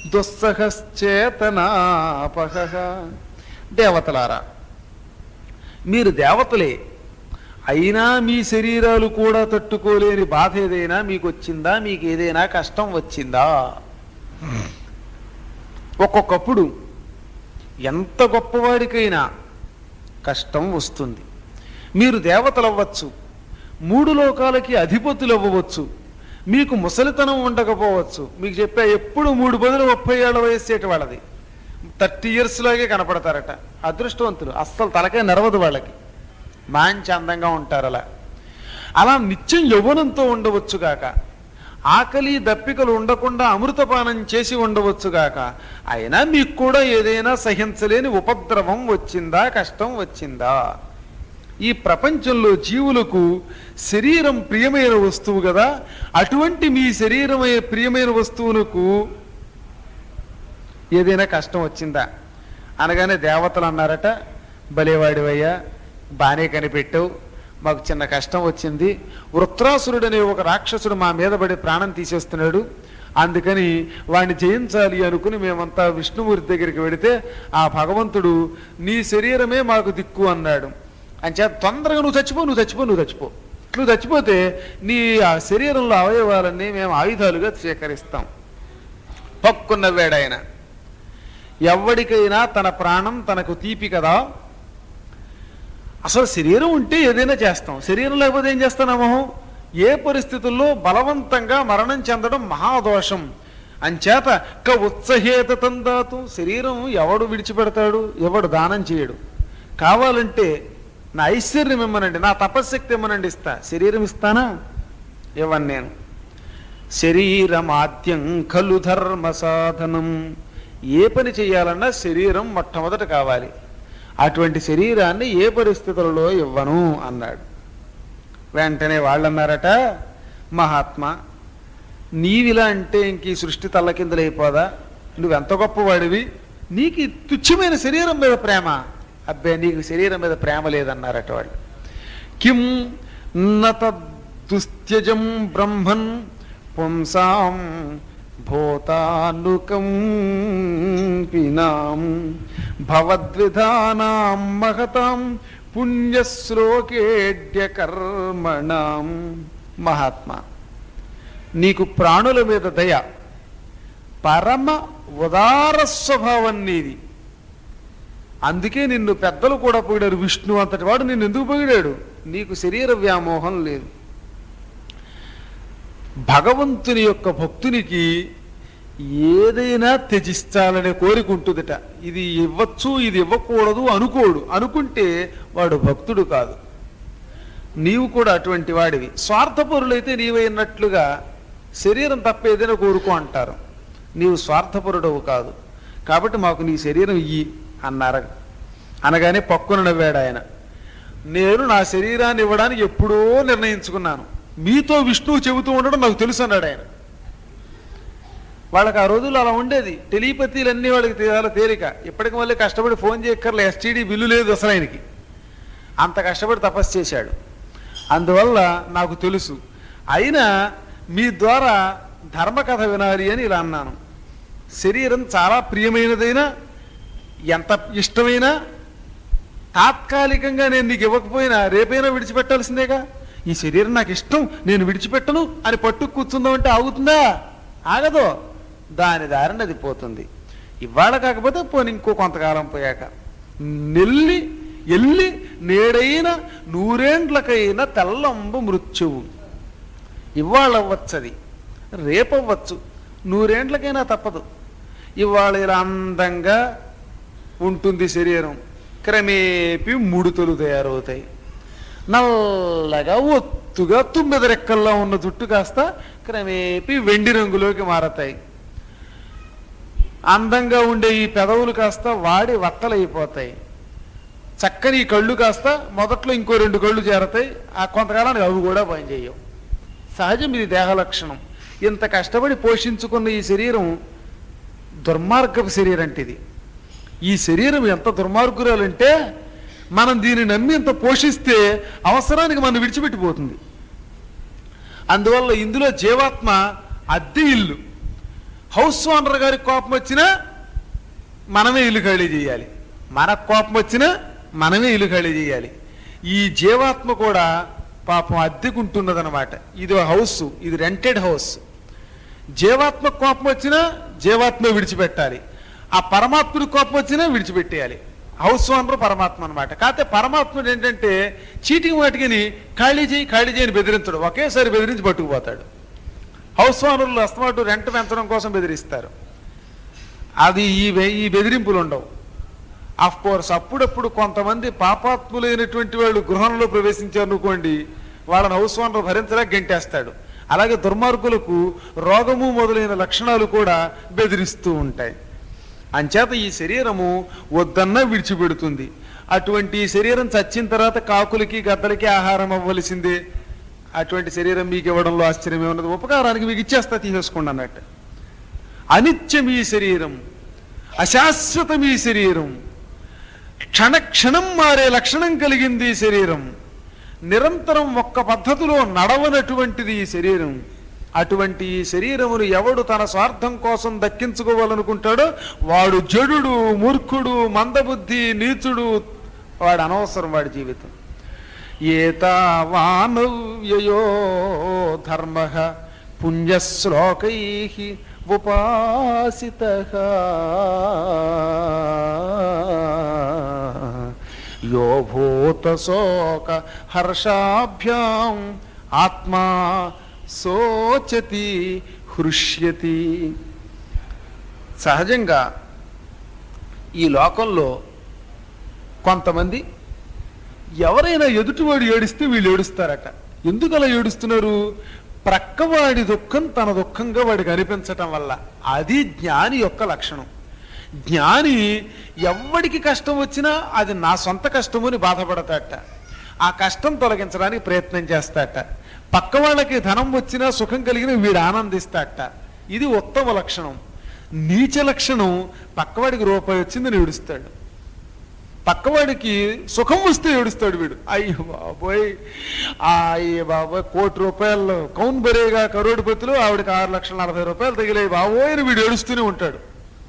దుస్సహశ్చేతనాపహ. దేవతలారా మీరు దేవతలే, అయినా మీ శరీరాలు కూడా తట్టుకోలేని బాధ ఏదైనా మీకు వచ్చిందా? మీకు ఏదైనా కష్టం వచ్చిందా? ఒక్కొక్కప్పుడు ఎంత గొప్పవాడికైనా కష్టం వస్తుంది. మీరు దేవతలు అవ్వచ్చు, మూడు లోకాలకి అధిపతులు అవ్వవచ్చు, మీకు ముసలితనం ఉండకపోవచ్చు. మీకు చెప్పా ఎప్పుడు మూడు బదులు ముప్పై ఏళ్ళ వయస్సేటి వాళ్ళది, థర్టీ ఇయర్స్ లాగే కనపడతారట. అదృష్టవంతులు, అస్సలు తలకే నెరవదు వాళ్ళకి, మంచి అందంగా ఉంటారు. అలా అలా నిత్యం యవ్వనంతో ఉండవచ్చుగాక, ఆకలి దప్పికలు ఉండకుండా అమృతపానం చేసి ఉండవచ్చుగాక, అయినా మీకు కూడా ఏదైనా సహించలేని ఉపద్రవం వచ్చిందా, కష్టం వచ్చిందా? ఈ ప్రపంచంలో జీవులకు శరీరం ప్రియమైన వస్తువు కదా, అటువంటి మీ శరీరమే ప్రియమైన వస్తువులకు ఏదైనా కష్టం వచ్చిందా అనగానే దేవతలు అన్నారట, భలేవాడివయ్యా, బానే కనిపెట్టావు, మాకు చిన్న కష్టం వచ్చింది. వృత్రాసురుడనే ఒక రాక్షసుడు మా మీద పడి ప్రాణం తీసేస్తున్నాడు, అందుకని వాడిని జయించాలి అనుకుని మేమంతా విష్ణుమూర్తి దగ్గరికి వెడితే ఆ భగవంతుడు నీ శరీరమే మాకు దిక్కు అన్నాడు. అంచేత తొందరగా నువ్వు చచ్చిపో నువ్వు చచ్చిపో నువ్వు చచ్చిపో నువ్వు చచ్చిపోతే నీ ఆ శరీరంలో అవయవాలన్నీ మేము ఆయుధాలుగా స్వీకరిస్తాం. పక్కున్నవాడు ఆయన. ఎవడికైనా తన ప్రాణం తనకు తీపి కదా. అసలు శరీరం ఉంటే ఏదైనా చేస్తాం, శరీరం లేకపోతే ఏం చేస్తామో. ఏ పరిస్థితుల్లో బలవంతంగా మరణం చెందడం మహాదోషం. అంచేత క ఉత్సహేత తందాతు, శరీరం ఎవడు విడిచిపెడతాడు, ఎవడు దానం చేయడు. కావాలంటే నా ఐశ్వర్యం ఇమ్మనండి, నా తపశ్శక్తి ఇమ్మనండి, ఇస్తా. శరీరం ఇస్తానా? ఇవ్వను నేను. శరీరమాద్యం ఖలు ధర్మ సాధనం. ఏ పని చేయాలన్నా శరీరం మొట్టమొదట కావాలి. అటువంటి శరీరాన్ని ఏ పరిస్థితులలో ఇవ్వను అన్నాడు. వెంటనే వాళ్ళన్నారట, మహాత్మా నీవిలా అంటే ఇంక ఈ సృష్టి తల్లకిందులైపోదా, నువ్వెంత గొప్పవాడివి, నీకు ఈ తుచ్చమైన శరీరం మీద ప్రేమ? అబ్బే, నీకు శరీరం మీద ప్రేమ లేదన్నారట వాళ్ళు. కిం నతదుస్త్యజం బ్రహ్మన్ పుంసాం భూతానుకం పినాం భవద్విధానాం మహతాం పుణ్యశ్లోకేడ్య కర్మణాం. మహాత్మా, నీకు ప్రాణుల మీద దయ, పరమ ఉదార స్వభావం నీది. అందుకే నిన్ను పెద్దలు కూడా పొగిడారు. విష్ణు అంతటి వాడు నిన్ను ఎందుకు పొగిడాడు? నీకు శరీర వ్యామోహం లేదు. భగవంతుని యొక్క భక్తునికి ఏదైనా త్యజించాలనే కోరిక ఉంటుందట. ఇది ఇవ్వచ్చు ఇది ఇవ్వకూడదు అనుకోడు. అనుకుంటే వాడు భక్తుడు కాదు. నీవు కూడా అటువంటి వాడివి. స్వార్థపరులైతే నీవైనట్లుగా శరీరం తప్ప ఏదైనా కోరుకో అంటారు. నీవు స్వార్థపరుడవు కాదు, కాబట్టి మాకు నీ శరీరం ఇయ్యి అన్నారు. అనగానే పక్కున నవ్వాడు ఆయన. నేను నా శరీరాన్ని ఇవ్వడానికి ఎప్పుడో నిర్ణయించుకున్నాను, మీతో విష్ణువు చెబుతూ ఉండడం నాకు తెలుసు అన్నాడు ఆయన. వాళ్ళకి ఆ రోజుల్లో అలా ఉండేది. టెలిపతీలన్నీ వాళ్ళకి చాలా తేలిక. ఇప్పటికి మళ్ళీ కష్టపడి ఫోన్ చేయక్కర్లే, ఎస్టీడీ బిల్లు లేదు అసలు ఆయనకి. అంత కష్టపడి తపస్సు చేశాడు. అందువల్ల నాకు తెలుసు. అయినా మీ ద్వారా ధర్మకథ వినాలి అని ఇలా అన్నాను. శరీరం చాలా ప్రియమైనదైనా, ఎంత ఇష్టమైనా, తాత్కాలికంగా నేను నీకు ఇవ్వకపోయినా రేపైనా విడిచిపెట్టాల్సిందేగా. ఈ శరీరం నాకు ఇష్టం, నేను విడిచిపెట్టను అని పట్టుకు కూర్చుందామంటే ఆగుతుందా? ఆగదు. దాని దారిని అది పోతుంది. ఇవాళ కాకపోతే పోనీ ఇంకో కొంతకాలం పోయాక. నెల్లి ఎల్లి నేడైన నూరేండ్లకైనా తెల్లంబు మృత్యువు. ఇవాళ అవ్వచ్చు, అది రేపవ్వచ్చు, నూరేండ్లకైనా తప్పదు. ఇవాళ ఇలా అందంగా ఉంటుంది శరీరం, క్రమేపీ ముడుతలు తయారవుతాయి. నల్లగా ఒత్తుగా తుమ్మెద రెక్కల్లో ఉన్న జుట్టు కాస్త క్రమేపీ వెండి రంగులోకి మారతాయి. అందంగా ఉండే ఈ పెదవులు కాస్త వాడి వట్టలైపోతాయి. చక్కని కళ్ళు కాస్త మొదట్లో ఇంకో రెండు కళ్ళు చేరతాయి. ఆ కొంతకాలానికి అవి కూడా పనిచేయవు. సహజం, ఇది దేహ లక్షణం. ఇంత కష్టపడి పోషించుకున్న ఈ శరీరం దుర్మార్గపు శరీరం అంటే ఇది. ఈ శరీరం ఎంత దుర్మార్గురాలంటే, మనం దీన్ని నమ్మి ఇంత పోషిస్తే అవసరానికి మనం విడిచిపెట్టిపోతుంది. అందువల్ల ఇందులో జీవాత్మ అద్దె ఇల్లు. హౌస్ ఓనర్ గారికి కోపం వచ్చినా మనమే ఇల్లు ఖాళీ చేయాలి, మనకు కోపం వచ్చినా మనమే ఇల్లు ఖాళీ చేయాలి. ఈ జీవాత్మ కూడా పాపం అద్దెకుంటున్నదనమాట. ఇది హౌస్, ఇది రెంటెడ్ హౌస్. జీవాత్మ కోపం వచ్చినా జీవాత్మ విడిచిపెట్టాలి, ఆ పరమాత్ముడి కోపం వచ్చినా విడిచిపెట్టేయాలి. హౌస్ ఓనర్ పరమాత్మ అనమాట. కాకపోతే పరమాత్ముడు ఏంటంటే చీటింగ్ వాటికి ఖాళీ చేయి ఖాళీ చేయని బెదిరించడు, ఒకేసారి బెదిరించి పట్టుకుపోతాడు. హౌస్ ఓనర్లు అస్తమాటు రెంట్ పెంచడం కోసం బెదిరిస్తారు. అది ఈ ఈ బెదిరింపులు ఉండవు. ఆఫ్ కోర్స్ అప్పుడప్పుడు కొంతమంది పాపాత్ములైనటువంటి వాళ్ళు గృహంలో ప్రవేశించారు అనుకోండి, వాళ్ళని హౌస్ ఓనర్ భరించలేక గెంటేస్తాడు. అలాగే దుర్మార్గులకు రోగము మొదలైన లక్షణాలు కూడా బెదిరిస్తూ ఉంటాయి. అంచేత ఈ శరీరము వద్దన్నా విడిచిపెడుతుంది. అటువంటి శరీరం చచ్చిన తర్వాత కాకులకి గద్దలకి ఆహారం అవ్వవలసిందే. అటువంటి శరీరం మీకు ఇవ్వడంలో ఆశ్చర్యమే ఉన్నది. ఉపకారానికి మీకు ఇచ్చేస్తా, తీసేసుకోండి అన్నట్టు. అనిత్యం ఈ శరీరం, అశాశ్వతం ఈ శరీరం, క్షణ క్షణం మారే లక్షణం కలిగింది ఈ శరీరం, నిరంతరం ఒక్క పద్ధతిలో నడవనటువంటిది ఈ శరీరం. అటువంటి ఈ శరీరమును ఎవడు తన స్వార్థం కోసం దక్కించుకోవాలనుకుంటాడో వాడు జడుడు, మూర్ఖుడు, మందబుద్ధి, నీచుడు, వాడు అనవసరం వాడి జీవితం. ఏతావానవ్యయో ధర్మః పుణ్యశ్లోకైః ఉపాసితః యో భూత శోక హర్షాభ్యాం ఆత్మా శోచతి హృష్యతి. సహజంగా ఈ లోకంలో కొంతమంది ఎవరైనా ఎదుటివాడు ఏడిస్తే వీళ్ళు ఏడుస్తారట. ఎందుకు అలా ఏడుస్తున్నారు? ప్రక్కవాడి దుఃఖం తన దుఃఖంగా వాడికి అనిపించటం వల్ల. అది జ్ఞాని యొక్క లక్షణం. జ్ఞాని ఎవడికి కష్టం వచ్చినా అది నా సొంత కష్టమని బాధపడతాట, ఆ కష్టం తొలగించడానికి ప్రయత్నం చేస్తాట. పక్క వాళ్ళకి ధనం వచ్చినా సుఖం కలిగిన వీడు ఆనందిస్తాట. ఇది ఉత్తమ లక్షణం. నీచ లక్షణం పక్కవాడికి రూపాయి వచ్చిందని ఏడుస్తాడు, పక్కవాడికి సుఖం వస్తే ఏడుస్తాడు వీడు. అయ్యో బాబోయ్, అయ్యే బాబోయ్ కోటి రూపాయలు కౌన్ బరేగా కరోడిపతిలో ఆవిడకి ఆరు లక్షల నలభై రూపాయలు తగిలాయి బాబోయ్ అని వీడు ఏడుస్తూనే ఉంటాడు.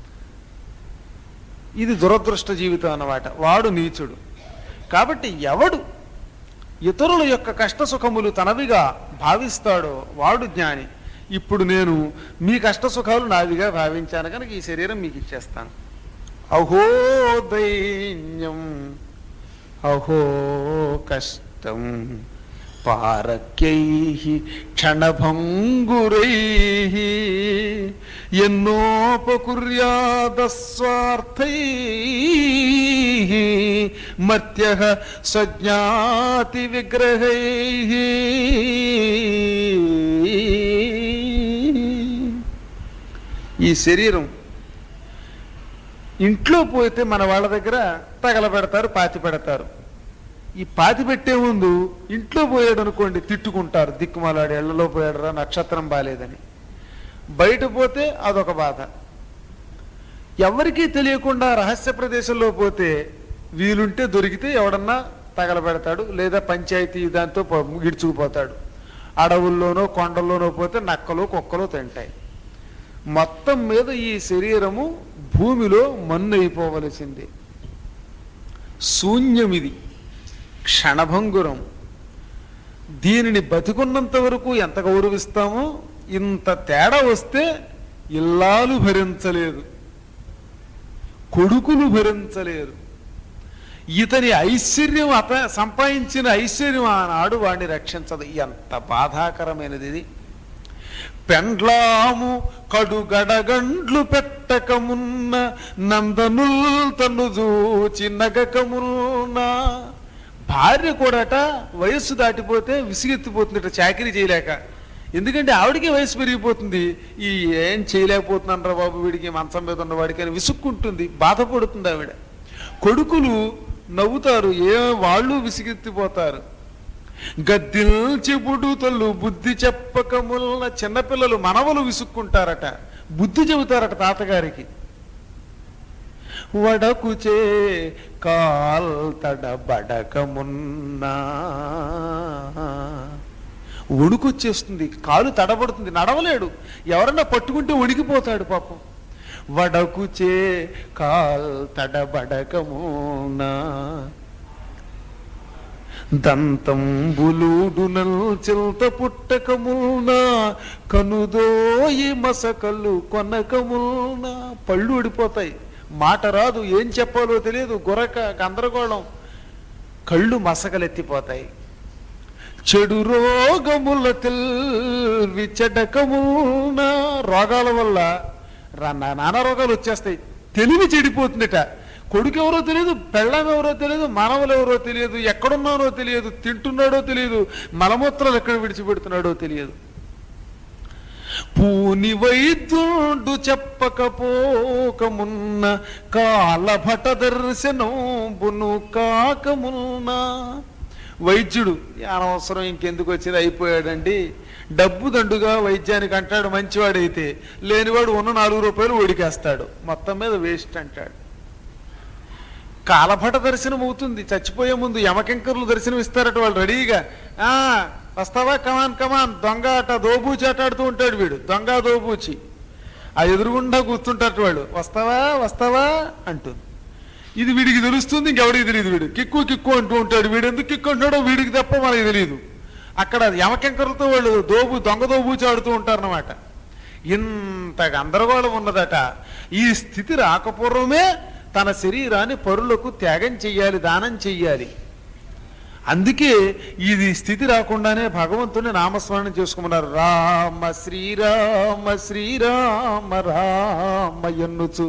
ఇది దురదృష్ట జీవితం అన్నమాట. వాడు నీచుడు. కాబట్టి ఎవడు ఇతరుల యొక్క కష్ట సుఖములు తనవిగా భావిస్తాడో వాడు జ్ఞాని. ఇప్పుడు నేను మీ కష్ట సుఖాలు నావిగా భావించాను కనుక ఈ శరీరం మీకు ఇచ్చేస్తాను. అహో దైన్యం అహో కష్టం పారక్యైః క్షణభంగురైః ఎన్నోపకుర్యాదస్వార్థైః మర్త్యః స్వజ్ఞాతి విగ్రహైః. ఈ శరీరం ఇంట్లో పోతే మన వాళ్ళ దగ్గర తగలబెడతారు, పాతి పెడతారు. ఈ పాతి పెట్టే ముందు ఇంట్లో పోయాడు అనుకోండి తిట్టుకుంటారు, దిక్కుమాలాడు ఎళ్లలో పోయాడురా నక్షత్రం బాలేదని. బయట పోతే అదొక బాధ. ఎవరికీ తెలియకుండా రహస్య ప్రదేశంలో పోతే వీలుంటే దొరికితే ఎవడన్నా తగలబెడతాడు, లేదా పంచాయతీ దాంతో గిడుచుకుపోతాడు. అడవుల్లోనో కొండల్లోనో పోతే నక్కలు కుక్కలు తింటాయి. మొత్తం మీద ఈ శరీరము భూమిలో మన్ను అయిపోవలసింది. శూన్యమిది, క్షణభంగురం. దీనిని బతికున్నంత వరకు ఎంత గౌరవిస్తామో ఇంత తేడా వస్తే ఇల్లాలు భరించలేరు, కొడుకులు భరించలేరు. ఇతని ఐశ్వర్యం అత సంపాదించిన ఐశ్వర్యం ఆనాడు వాడిని రక్షించదు. ఎంత బాధాకరమైనది ఇది. పెండ్లాము కడుగడగండ్లు పెట్టకమున్న నందనుల్ తను చూచి నగకమున్న. భార్య కూడాట వయస్సు దాటిపోతే విసిగెత్తిపోతుందట చాకరీ చేయలేక. ఎందుకంటే ఆవిడికి వయసు పెరిగిపోతుంది. ఈ ఏం చేయలేకపోతున్నాను రా బాబు వీడికి మంచం మీద ఉన్నవాడికి అని విసుక్కుంటుంది, బాధపడుతుంది ఆవిడ. కొడుకులు నవ్వుతారు, ఏ వాళ్ళు విసిగెత్తిపోతారు. గద్దిల్చి బుడుతలు బుద్ధి చెప్పకములన. చిన్నపిల్లలు మనవలు విసుక్కుంటారట, బుద్ధి చెబుతారట తాతగారికి. వడకుచే కాల్తడ బడకమున్నా. వణుకొచ్చేస్తుంది, కాలు తడబడుతుంది, నడవలేడు. ఎవరన్నా పట్టుకుంటే వణికిపోతాడు పాపం. వడకుచే కాల్తడ బడకమున్నా దంతంబులుడునల్ చిల్త పుట్టకముల్నా కనుదోయి మసకలు కొనకముల్నా. పళ్ళు ఊడిపోతాయి, మాట రాదు, ఏం చెప్పాలో తెలియదు, గొరక గందరగోళం, కళ్ళు మసకలెత్తిపోతాయి. చెడు రోగముల తెల్వి చెడకముల్నా. రోగాల వల్ల నానా రోగాలు వచ్చేస్తాయి, తెలివి చెడిపోతుందట. కొడుకు ఎవరో తెలియదు, పెళ్ళం ఎవరో తెలియదు, మనవలు ఎవరో తెలియదు, ఎక్కడున్నారో తెలియదు, తింటున్నాడో తెలియదు, మలమూత్రాలు ఎక్కడ విడిచిపెడుతున్నాడో తెలియదు. పూని వైద్యుడు చెప్పకపోకమున్న కాలభట దర్శనంబును కాకమున్న. వైద్యుడు అనవసరం ఇంకెందుకు వచ్చింది అయిపోయాడండి, డబ్బు దండుగా వైద్యానికి అంటాడు మంచివాడైతే, లేనివాడు ఉన్న నాలుగు రూపాయలు ఒడికేస్తాడు, మొత్తం మీద వేస్ట్ అంటాడు. కాలభట దర్శనం అవుతుంది, చచ్చిపోయే ముందు యమకింకర్లు దర్శనం ఇస్తారట వాళ్ళు రెడీగా. ఆ వస్తావా, కమాన్ కమాన్, దొంగ అట దోబూచి ఆటాడుతూ ఉంటాడు వీడు, దొంగ దోబూచి. ఆ ఎదురుగుండా కూర్చుంటారట వాళ్ళు, వస్తావా వస్తావా అంటుంది. ఇది వీడికి తెలుస్తుంది, ఇంకెవడికి తెలియదు. వీడు కిక్కు కిక్కు అంటూ ఉంటాడు, వీడు ఎందుకు కిక్కు అంటాడో వీడికి తప్ప మనకి తెలియదు. అక్కడ యమకింకరులతో వాళ్ళు దోబు దొంగ దోబూచి ఆడుతూ ఉంటారన్నమాట. ఇంత గందరగోళం ఉన్నదట. ఈ స్థితి రాకపూర్వమే తన శరీరాన్ని పరులకు త్యాగం చెయ్యాలి, దానం చెయ్యాలి. అందుకే ఇది స్థితి రాకుండానే భగవంతుని నామస్మరణ చేసుకోమన్నారు. రామ శ్రీరామ శ్రీరామ రామ ఎన్నుచు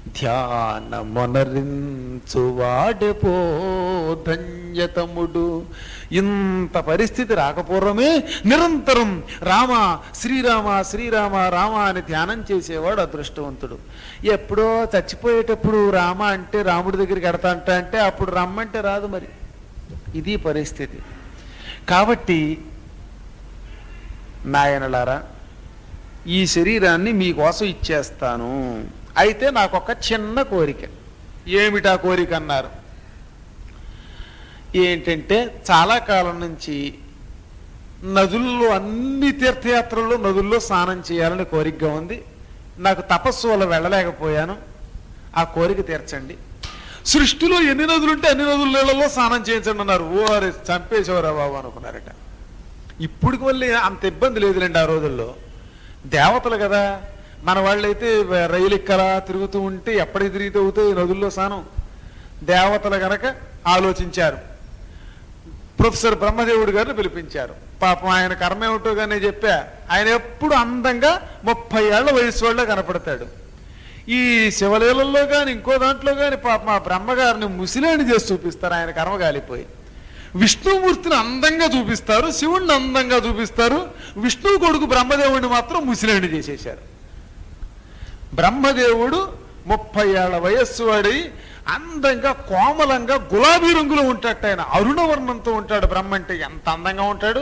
ధ్యానమొనరించు వాడెపో ధన్యతముడు. ఇంత పరిస్థితి రాకపూర్వమే నిరంతరం రామ శ్రీరామ శ్రీరామ రామ అని ధ్యానం చేసేవాడు అదృష్టవంతుడు. ఎప్పుడో చచ్చిపోయేటప్పుడు రామ అంటే రాముడి దగ్గరికి ఎడతా అంట అంటే అప్పుడు రమ్మంటే రాదు. మరి ఇది పరిస్థితి. కాబట్టి నాయనలారా, ఈ శరీరాన్ని మీకోసం ఇచ్చేస్తాను, అయితే నాకు ఒక చిన్న కోరిక. ఏమిటా కోరిక అన్నారు. ఏంటంటే చాలా కాలం నుంచి నదుల్లో, అన్ని తీర్థయాత్రల్లో నదుల్లో స్నానం చేయాలని కోరికగా ఉంది. నాకు తపస్సు వల్ల వెళ్ళలేకపోయాను, ఆ కోరిక తీర్చండి. సృష్టిలో ఎన్ని నదులుంటే అన్ని నదుల నీళ్ళలో స్నానం చేయించండి అన్నారు. ఓ అరే చంపేసేవారా బాబు అనుకున్నారట. ఇప్పటికి మళ్ళీ అంత ఇబ్బంది లేదులేండి. ఆ రోజుల్లో దేవతలు కదా, మన వాళ్ళైతే రైలు ఎక్కలా తిరుగుతూ ఉంటే ఎప్పటికి తిరిగితే అవుతాయి నదుల్లో స్నానం. దేవతలు గనక ఆలోచించారు. ప్రొఫెసర్ బ్రహ్మదేవుడు గారిని పిలిపించారు. పాపం ఆయన కర్మ ఏమిటో కానీ చెప్పా, ఆయన ఎప్పుడు అందంగా ముప్పై ఏళ్ల వయసు వాళ్ళ కనపడతాడు. ఈ శివలీలల్లో కానీ ఇంకో దాంట్లో కానీ పాప మా బ్రహ్మగారిని ముసిలేని చేసి చూపిస్తారు, ఆయన కర్మ కాలిపోయి. విష్ణుమూర్తిని అందంగా చూపిస్తారు, శివుణ్ణి అందంగా చూపిస్తారు, విష్ణువు కొడుకు బ్రహ్మదేవుడిని మాత్రం ముసిలేని చేసేశారు. బ్రహ్మదేవుడు ముప్పై ఏళ్ల వయస్సు వాడి అందంగా కోమలంగా గులాబీ రంగులో ఉంటాడు. ఆయన అరుణవర్ణంతో ఉంటాడు. బ్రహ్మ అంటే ఎంత అందంగా ఉంటాడు.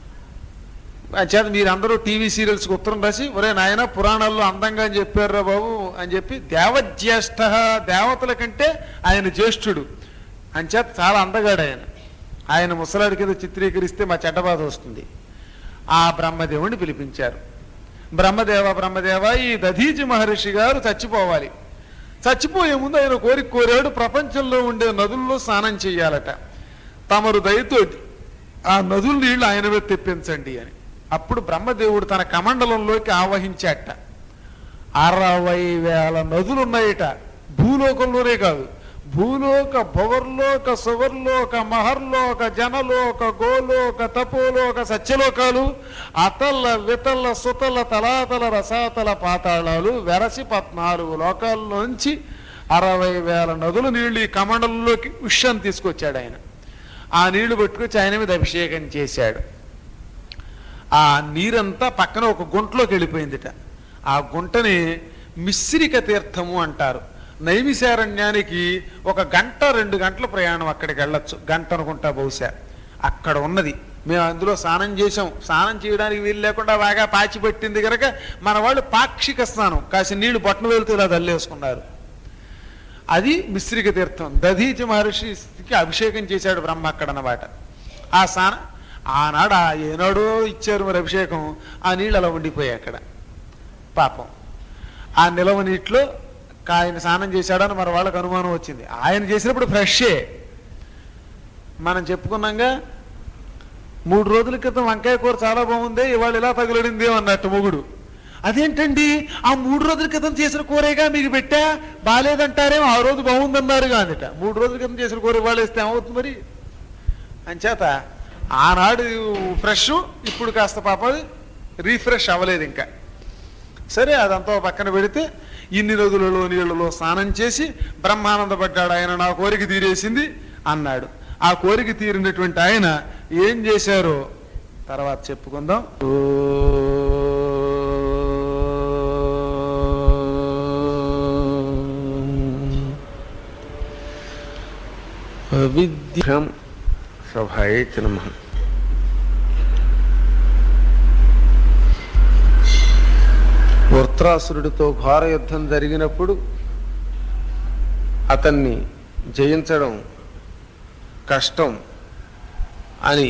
చేత మీరందరూ టీవీ సీరియల్స్కి ఉత్తరం రాసి ఒరే నాయన పురాణాల్లో అందంగా అని చెప్పారురా బాబు అని చెప్పి, దేవజ్యేష్ఠ, దేవతల కంటే ఆయన జ్యేష్ఠుడు అంచేత చాలా అందగాడు ఆయన. ఆయన ముసలాడి కింద చిత్రీకరిస్తే మా చెడ్డబాధ వస్తుంది. ఆ బ్రహ్మదేవుడిని పిలిపించారు. బ్రహ్మదేవ బ్రహ్మదేవ ఈ దధీచి మహర్షి గారు చచ్చిపోవాలి. చచ్చిపోయే ముందు ఆయన కోరిక కోరాడు, ప్రపంచంలో ఉండే నదుల్లో స్నానం చెయ్యాలట. తమరు దయతోటి ఆ నదుల నీళ్లు ఆయన మీద తెప్పించండి అని. అప్పుడు బ్రహ్మదేవుడు తన కమండలంలోకి ఆవహించాట. అరవై వేల నదులున్నాయట భూలోకంలోనే కాదు, భూలోక భవర్లోక సువర్లోక మహర్లోక జనలోక గోలోక తపోలోక సత్యలోకాలు, అతల వితల సుతల తలాతల రసాతల పాతాళాలు, వెరసి పద్నాలుగు లోకాల్లోంచి అరవై వేల నదుల నీళ్లు ఈ కమండలంలోకి విషయం తీసుకొచ్చాడు ఆయన. ఆ నీళ్లు పట్టుకొచ్చి ఆయన మీద అభిషేకం చేశాడు. ఆ నీరంతా పక్కన ఒక గుంటలోకి వెళ్ళిపోయిందిట. ఆ గుంటని మిశ్రిక తీర్థము అంటారు. నైమిశారణ్యానికి ఒక గంట రెండు గంటల ప్రయాణం అక్కడికి వెళ్ళొచ్చు, గంట అనుకుంటా బహుశా. అక్కడ ఉన్నది. మేము అందులో స్నానం చేసాం. స్నానం చేయడానికి వీలు లేకుండా బాగా పాచి పట్టింది కనుక మన వాళ్ళు పాక్షిక స్నానం, కాసి నీళ్లు బొట్టన వెళ్తూ ఇలా దల్లేసుకున్నారు. అది మిశ్రిక తీర్థం. దధీచి మహర్షికి అభిషేకం చేశాడు బ్రహ్మ అక్కడ అన్నమాట. ఆ స్నానం ఆనాడు ఆ ఏనాడో ఇచ్చారు మరి అభిషేకం. ఆ నీళ్ళు అలా ఉండిపోయాయి అక్కడ. పాపం ఆ నిలవ నీటిలో ఆయన స్నానం చేశాడని మన వాళ్ళకు అనుమానం వచ్చింది. ఆయన చేసినప్పుడు ఫ్రెషే. మనం చెప్పుకున్నాగా మూడు రోజుల క్రితం వంకాయ కూర చాలా బాగుంది, ఇవాళ ఇలా తగులడింది అన్నట్టు మొగుడు. అదేంటండి ఆ మూడు రోజుల క్రితం చేసిన కూరేగా మీకు పెట్టా, బాగాలేదంటారేమో, ఆ రోజు బాగుందన్నారుగా అందుట. మూడు రోజుల క్రితం చేసిన కూర ఇవాళ వేస్తే ఏమవుతుంది మరి? అంచేత ఆనాడు ఫ్రెష్, ఇప్పుడు కాస్త పాప రీఫ్రెష్ అవ్వలేదు ఇంకా. సరే అదంతా పక్కన పెడితే ఇన్ని నదులలో నీళ్లలో స్నానం చేసి బ్రహ్మానందపడ్డాడు. ఆయన నా కోరిక తీరేసింది అన్నాడు. ఆ కోరిక తీరినటువంటి ఆయన ఏం చేశారో తర్వాత చెప్పుకుందాం. విద్యం సభాయే నమః. వృత్రాసురుడితో ఘోర యుద్ధం జరిగినప్పుడు అతన్ని జయించడం కష్టం అని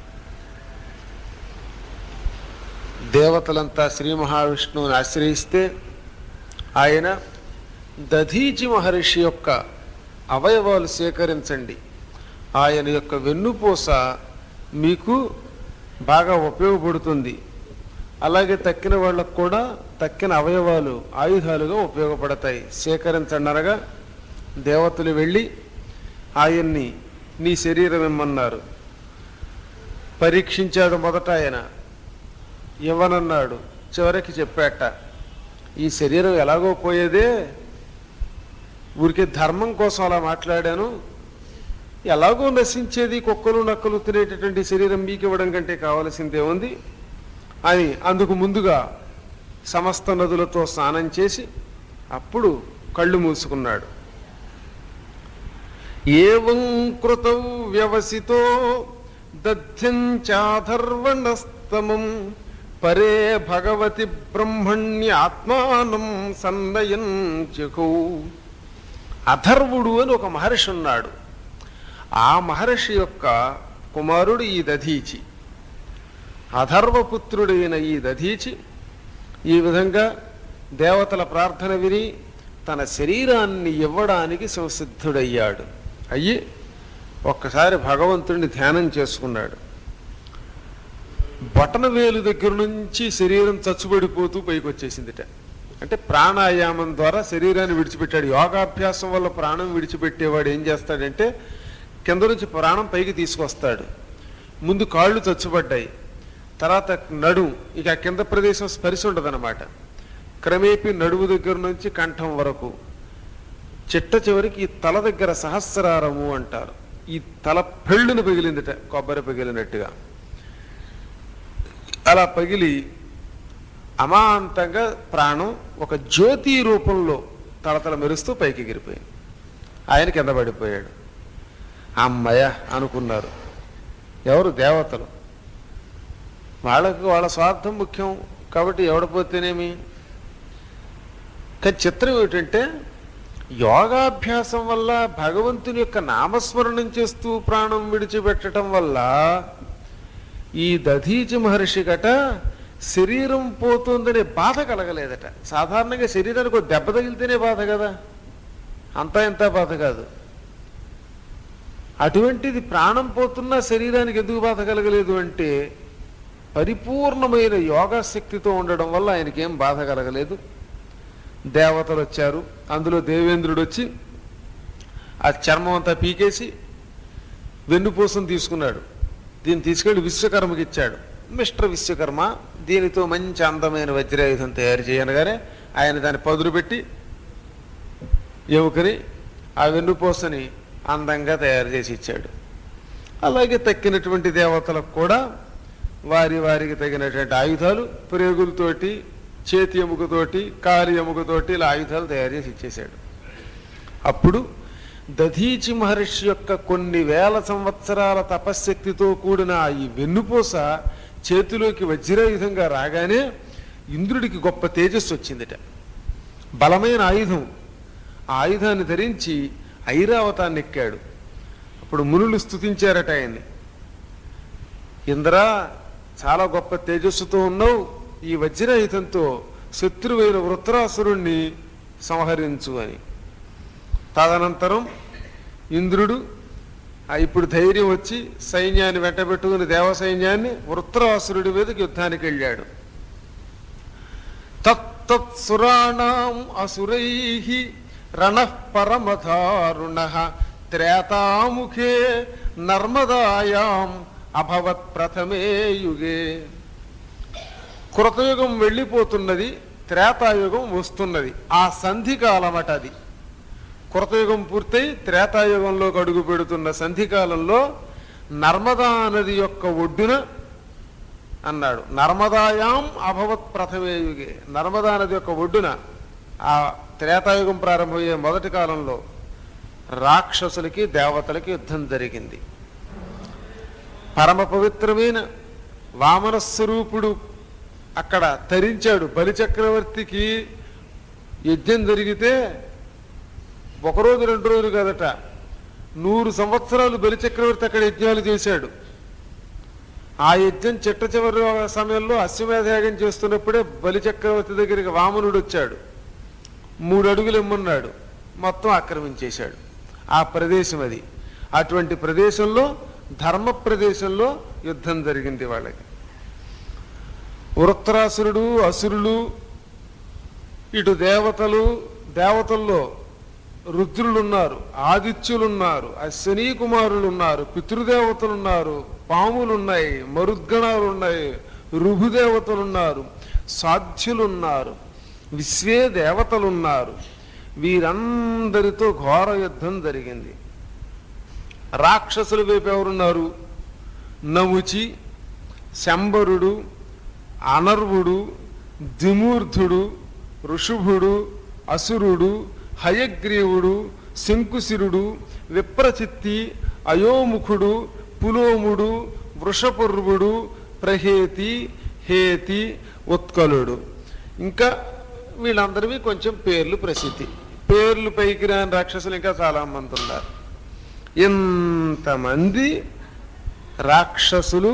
దేవతలంతా శ్రీ మహావిష్ణువుని ఆశ్రయిస్తే ఆయన దధీచి మహర్షి యొక్క అవయవాలు సేకరించండి, ఆయన యొక్క వెన్నుపూస మీకు బాగా ఉపయోగపడుతుంది, అలాగే తక్కిన వాళ్ళకు కూడా తక్కిన అవయవాలు ఆయుధాలుగా ఉపయోగపడతాయి, సేకరించండి అనగా దేవతలు వెళ్ళి ఆయన్ని నీ శరీరం ఇమ్మన్నారు. పరీక్షించాడు మొదట ఆయన, ఇవ్వనన్నాడు. చివరికి చెప్పాట, ఈ శరీరం ఎలాగో పోయేదే, ఊరికే ధర్మం కోసం అలా మాట్లాడాను, ఎలాగో నశించేది, కుక్కలు నక్కలు తినేటటువంటి శరీరం మీకు ఇవ్వడం కంటే కావలసిందే ఉంది అని అందుకు ముందుగా సమస్త నదులతో స్నానం చేసి అప్పుడు కళ్ళు మూసుకున్నాడు. ఏవం కృతౌ వ్యవసితో దధ్యంచాధర్వణస్తమం పరే భగవతి బ్రహ్మణ్యాత్మానం సన్నయన్ జగౌ. అథర్వుడు అని ఒక మహర్షి ఉన్నాడు. ఆ మహర్షి యొక్క కుమారుడు ఈ దధీచి. అథర్వపుత్రుడైన ఈ దధీచి ఈ విధంగా దేవతల ప్రార్థన విని తన శరీరాన్ని ఇవ్వడానికి సంసిద్ధుడయ్యాడు. అయ్యి ఒక్కసారి భగవంతుడిని ధ్యానం చేసుకున్నాడు. బటన వేలు దగ్గర నుంచి శరీరం చచ్చుబడిపోతూ పైకి వచ్చేసిందిట. అంటే ప్రాణాయామం ద్వారా శరీరాన్ని విడిచిపెట్టాడు. యోగాభ్యాసం వల్ల ప్రాణం విడిచిపెట్టేవాడు ఏం చేస్తాడంటే కింద నుంచి ప్రాణం పైకి తీసుకొస్తాడు. ముందు కాళ్ళు చచ్చుబడ్డాయి, తర్వాత నడుము, ఇక కింద ప్రదేశం స్పర్శ ఉండదన్నమాట. క్రమేపీ నడుము దగ్గర నుంచి కంఠం వరకు, చిట్ట చివరికి ఈ తల దగ్గర సహస్రారము అంటారు. ఈ తల పెళ్ళును పగిలిందిట, కొబ్బరి పగిలినట్టుగా. అలా పగిలి అమాంతంగా ప్రాణం ఒక జ్యోతి రూపంలో తలతల మెరుస్తూ పైకి ఎగిరిపోయింది. ఆయన కింద పడిపోయాడు. అమ్మయ్య అనుకున్నారు ఎవరు? దేవతలు. వాళ్ళకు వాళ్ళ స్వార్థం ముఖ్యం కాబట్టి ఎవడపోతేనేమి. కానీ చిత్రం ఏమిటంటే యోగాభ్యాసం వల్ల భగవంతుని యొక్క నామస్మరణం చేస్తూ ప్రాణం విడిచిపెట్టడం వల్ల ఈ దధీచి మహర్షి గట శరీరం పోతుందనే బాధ కలగలేదట. సాధారణంగా శరీరానికి ఒక దెబ్బ తగిలితేనే బాధ కదా, అంతా ఇంత బాధ కాదు. అటువంటిది ప్రాణం పోతున్నా శరీరానికి ఎందుకు బాధ కలగలేదు అంటే పరిపూర్ణమైన యోగాశక్తితో ఉండడం వల్ల ఆయనకి ఏం బాధ కలగలేదు. దేవతలు వచ్చారు, అందులో దేవేంద్రుడు వచ్చి ఆ చర్మం అంతా పీకేసి వెన్నుపూసం తీసుకున్నాడు. దీన్ని తీసుకెళ్ళి విశ్వకర్మకి ఇచ్చాడు. మిస్టర్ విశ్వకర్మ, దీనితో మంచి అందమైన వజ్రాయుధం తయారు చేయనగానే ఆయన దాన్ని పదులు పెట్టి ఎముకని ఆ వెన్నుపూసని అందంగా తయారు చేసి ఇచ్చాడు. అలాగే తక్కినటువంటి దేవతలకు కూడా వారి వారికి తగినటువంటి ఆయుధాలు ప్రేగులతోటి, చేతి ఎముకతోటి, కాలి ఎముకతోటి ఇలా ఆయుధాలు తయారు చేసి ఇచ్చేశాడు. అప్పుడు దధీచి మహర్షి యొక్క కొన్ని వేల సంవత్సరాల తపశ్శక్తితో కూడిన ఈ వెన్నుపూస చేతిలోకి వజ్రాయుధంగా రాగానే ఇంద్రుడికి గొప్ప తేజస్సు వచ్చిందిట. బలమైన ఆయుధం. ఆ ఆయుధాన్ని ధరించి ఐరావతాన్ని ఎక్కాడు. అప్పుడు మునులు స్తుతించారట ఆయన్ని. ఇంద్ర, చాలా గొప్ప తేజస్సుతో ఉన్నావు, ఈ వజ్రాయుధంతో శత్రువైన వృత్రాసురుణ్ణి సంహరించు అని. తదనంతరం ఇంద్రుడు ఇప్పుడు ధైర్యం వచ్చి సైన్యాన్ని వెంటబెట్టుకుని దేవ సైన్యాన్ని వృత్రాసురుడి మీదకి యుద్ధానికి వెళ్ళాడు. తత్తత్సురాణం అసురైః రణః పరమధారుణః త్రేతాముఖే నర్మదాయాం అభవత్ ప్రథమే యుగే. కృతయుగం వెళ్ళిపోతున్నది, త్రేతాయుగం వస్తున్నది. ఆ సంధికాలమట అది. కృతయుగం పూర్తయి త్రేతాయుగంలోకి అడుగు పెడుతున్న సంధికాలంలో నర్మదా నది యొక్క ఒడ్డున అన్నాడు. నర్మదాయాం అభవత్ ప్రథమే యుగే. నర్మదా నది యొక్క ఒడ్డున ఆ త్రేతాయుగం ప్రారంభమయ్యే మొదటి కాలంలో రాక్షసులకి దేవతలకి యుద్ధం జరిగింది. పరమ పవిత్రమైన వామన స్వరూపుడు అక్కడ తరించాడు. బలిచక్రవర్తికి యజ్ఞం జరిగితే ఒకరోజు రెండు రోజులు కదట, నూరు సంవత్సరాలు బలిచక్రవర్తి అక్కడ యజ్ఞాలు చేశాడు. ఆ యజ్ఞం చిట్ట చివరి సమయంలో అశ్వమేధయాగం చేస్తున్నప్పుడే బలిచక్రవర్తి దగ్గరికి వామనుడు వచ్చాడు. మూడు అడుగులు ఇమ్మన్నాడు, మొత్తం ఆక్రమించేశాడు. ఆ ప్రదేశం అది. అటువంటి ప్రదేశంలో, ధర్మ ప్రదేశంలో యుద్ధం జరిగింది వాళ్ళకి. వృత్రాసురుడు, అసురులు, ఇటు దేవతలు, దేవతల్లో రుద్రులున్నారు, ఆదిత్యులున్నారు, అశ్వనీ కుమారులు ఉన్నారు, పితృదేవతలున్నారు, పాములున్నాయి, మరుద్గణాలు ఉన్నాయి, రుభుదేవతలున్నారు, సాధ్యులున్నారు, విశ్వే దేవతలున్నారు. వీరందరితో ఘోర యుద్ధం జరిగింది. రాక్షసుల వైపు ఎవరున్నారు? నముచి, శంబరుడు, అనర్వుడు, దిమూర్ధుడు, ఋషుభుడు, అసురుడు, హయగ్రీవుడు, శంకుశిరుడు, విప్రచిత్తి, అయోముఖుడు, పులోముడు, వృషపర్వుడు, ప్రహేతి, హేతి, ఉత్కలుడు. ఇంకా వీళ్ళందరివి కొంచెం పేర్లు ప్రసిద్ధి. పేర్లు పైకి రాని రాక్షసులు ఇంకా చాలా మంది ఉన్నారు. ఇంతమంది రాక్షసులు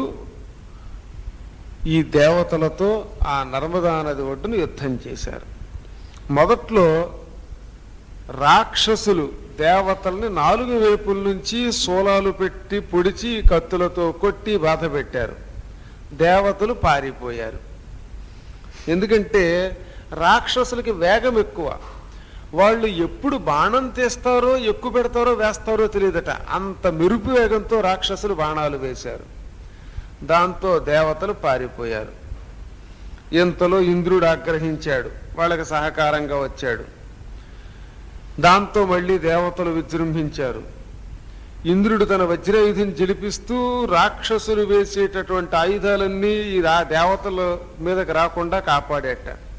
ఈ దేవతలతో ఆ నర్మదా నది ఒడ్డును యుద్ధం చేశారు. మొదట్లో రాక్షసులు దేవతల్ని నాలుగు వైపుల నుంచి శూలాలు పెట్టి పొడిచి కత్తులతో కొట్టి బాధ పెట్టారు. దేవతలు పారిపోయారు. ఎందుకంటే రాక్షసులకి వేగం ఎక్కువ. వాళ్ళు ఎప్పుడు బాణం తీస్తారో, ఎక్కువ పెడతారో, వేస్తారో తెలియదట. అంత మెరుపు వేగంతో రాక్షసులు బాణాలు వేశారు. దాంతో దేవతలు పారిపోయారు. ఇంతలో ఇంద్రుడు ఆగ్రహించాడు, వాళ్ళకి సహకారంగా వచ్చాడు. దాంతో మళ్ళీ దేవతలు విజృంభించారు. ఇంద్రుడు తన వజ్రాయుధిని జిలిపిస్తూ రాక్షసులు వేసేటటువంటి ఆయుధాలన్నీ ఈ దేవతల మీదకి రాకుండా కాపాడేట.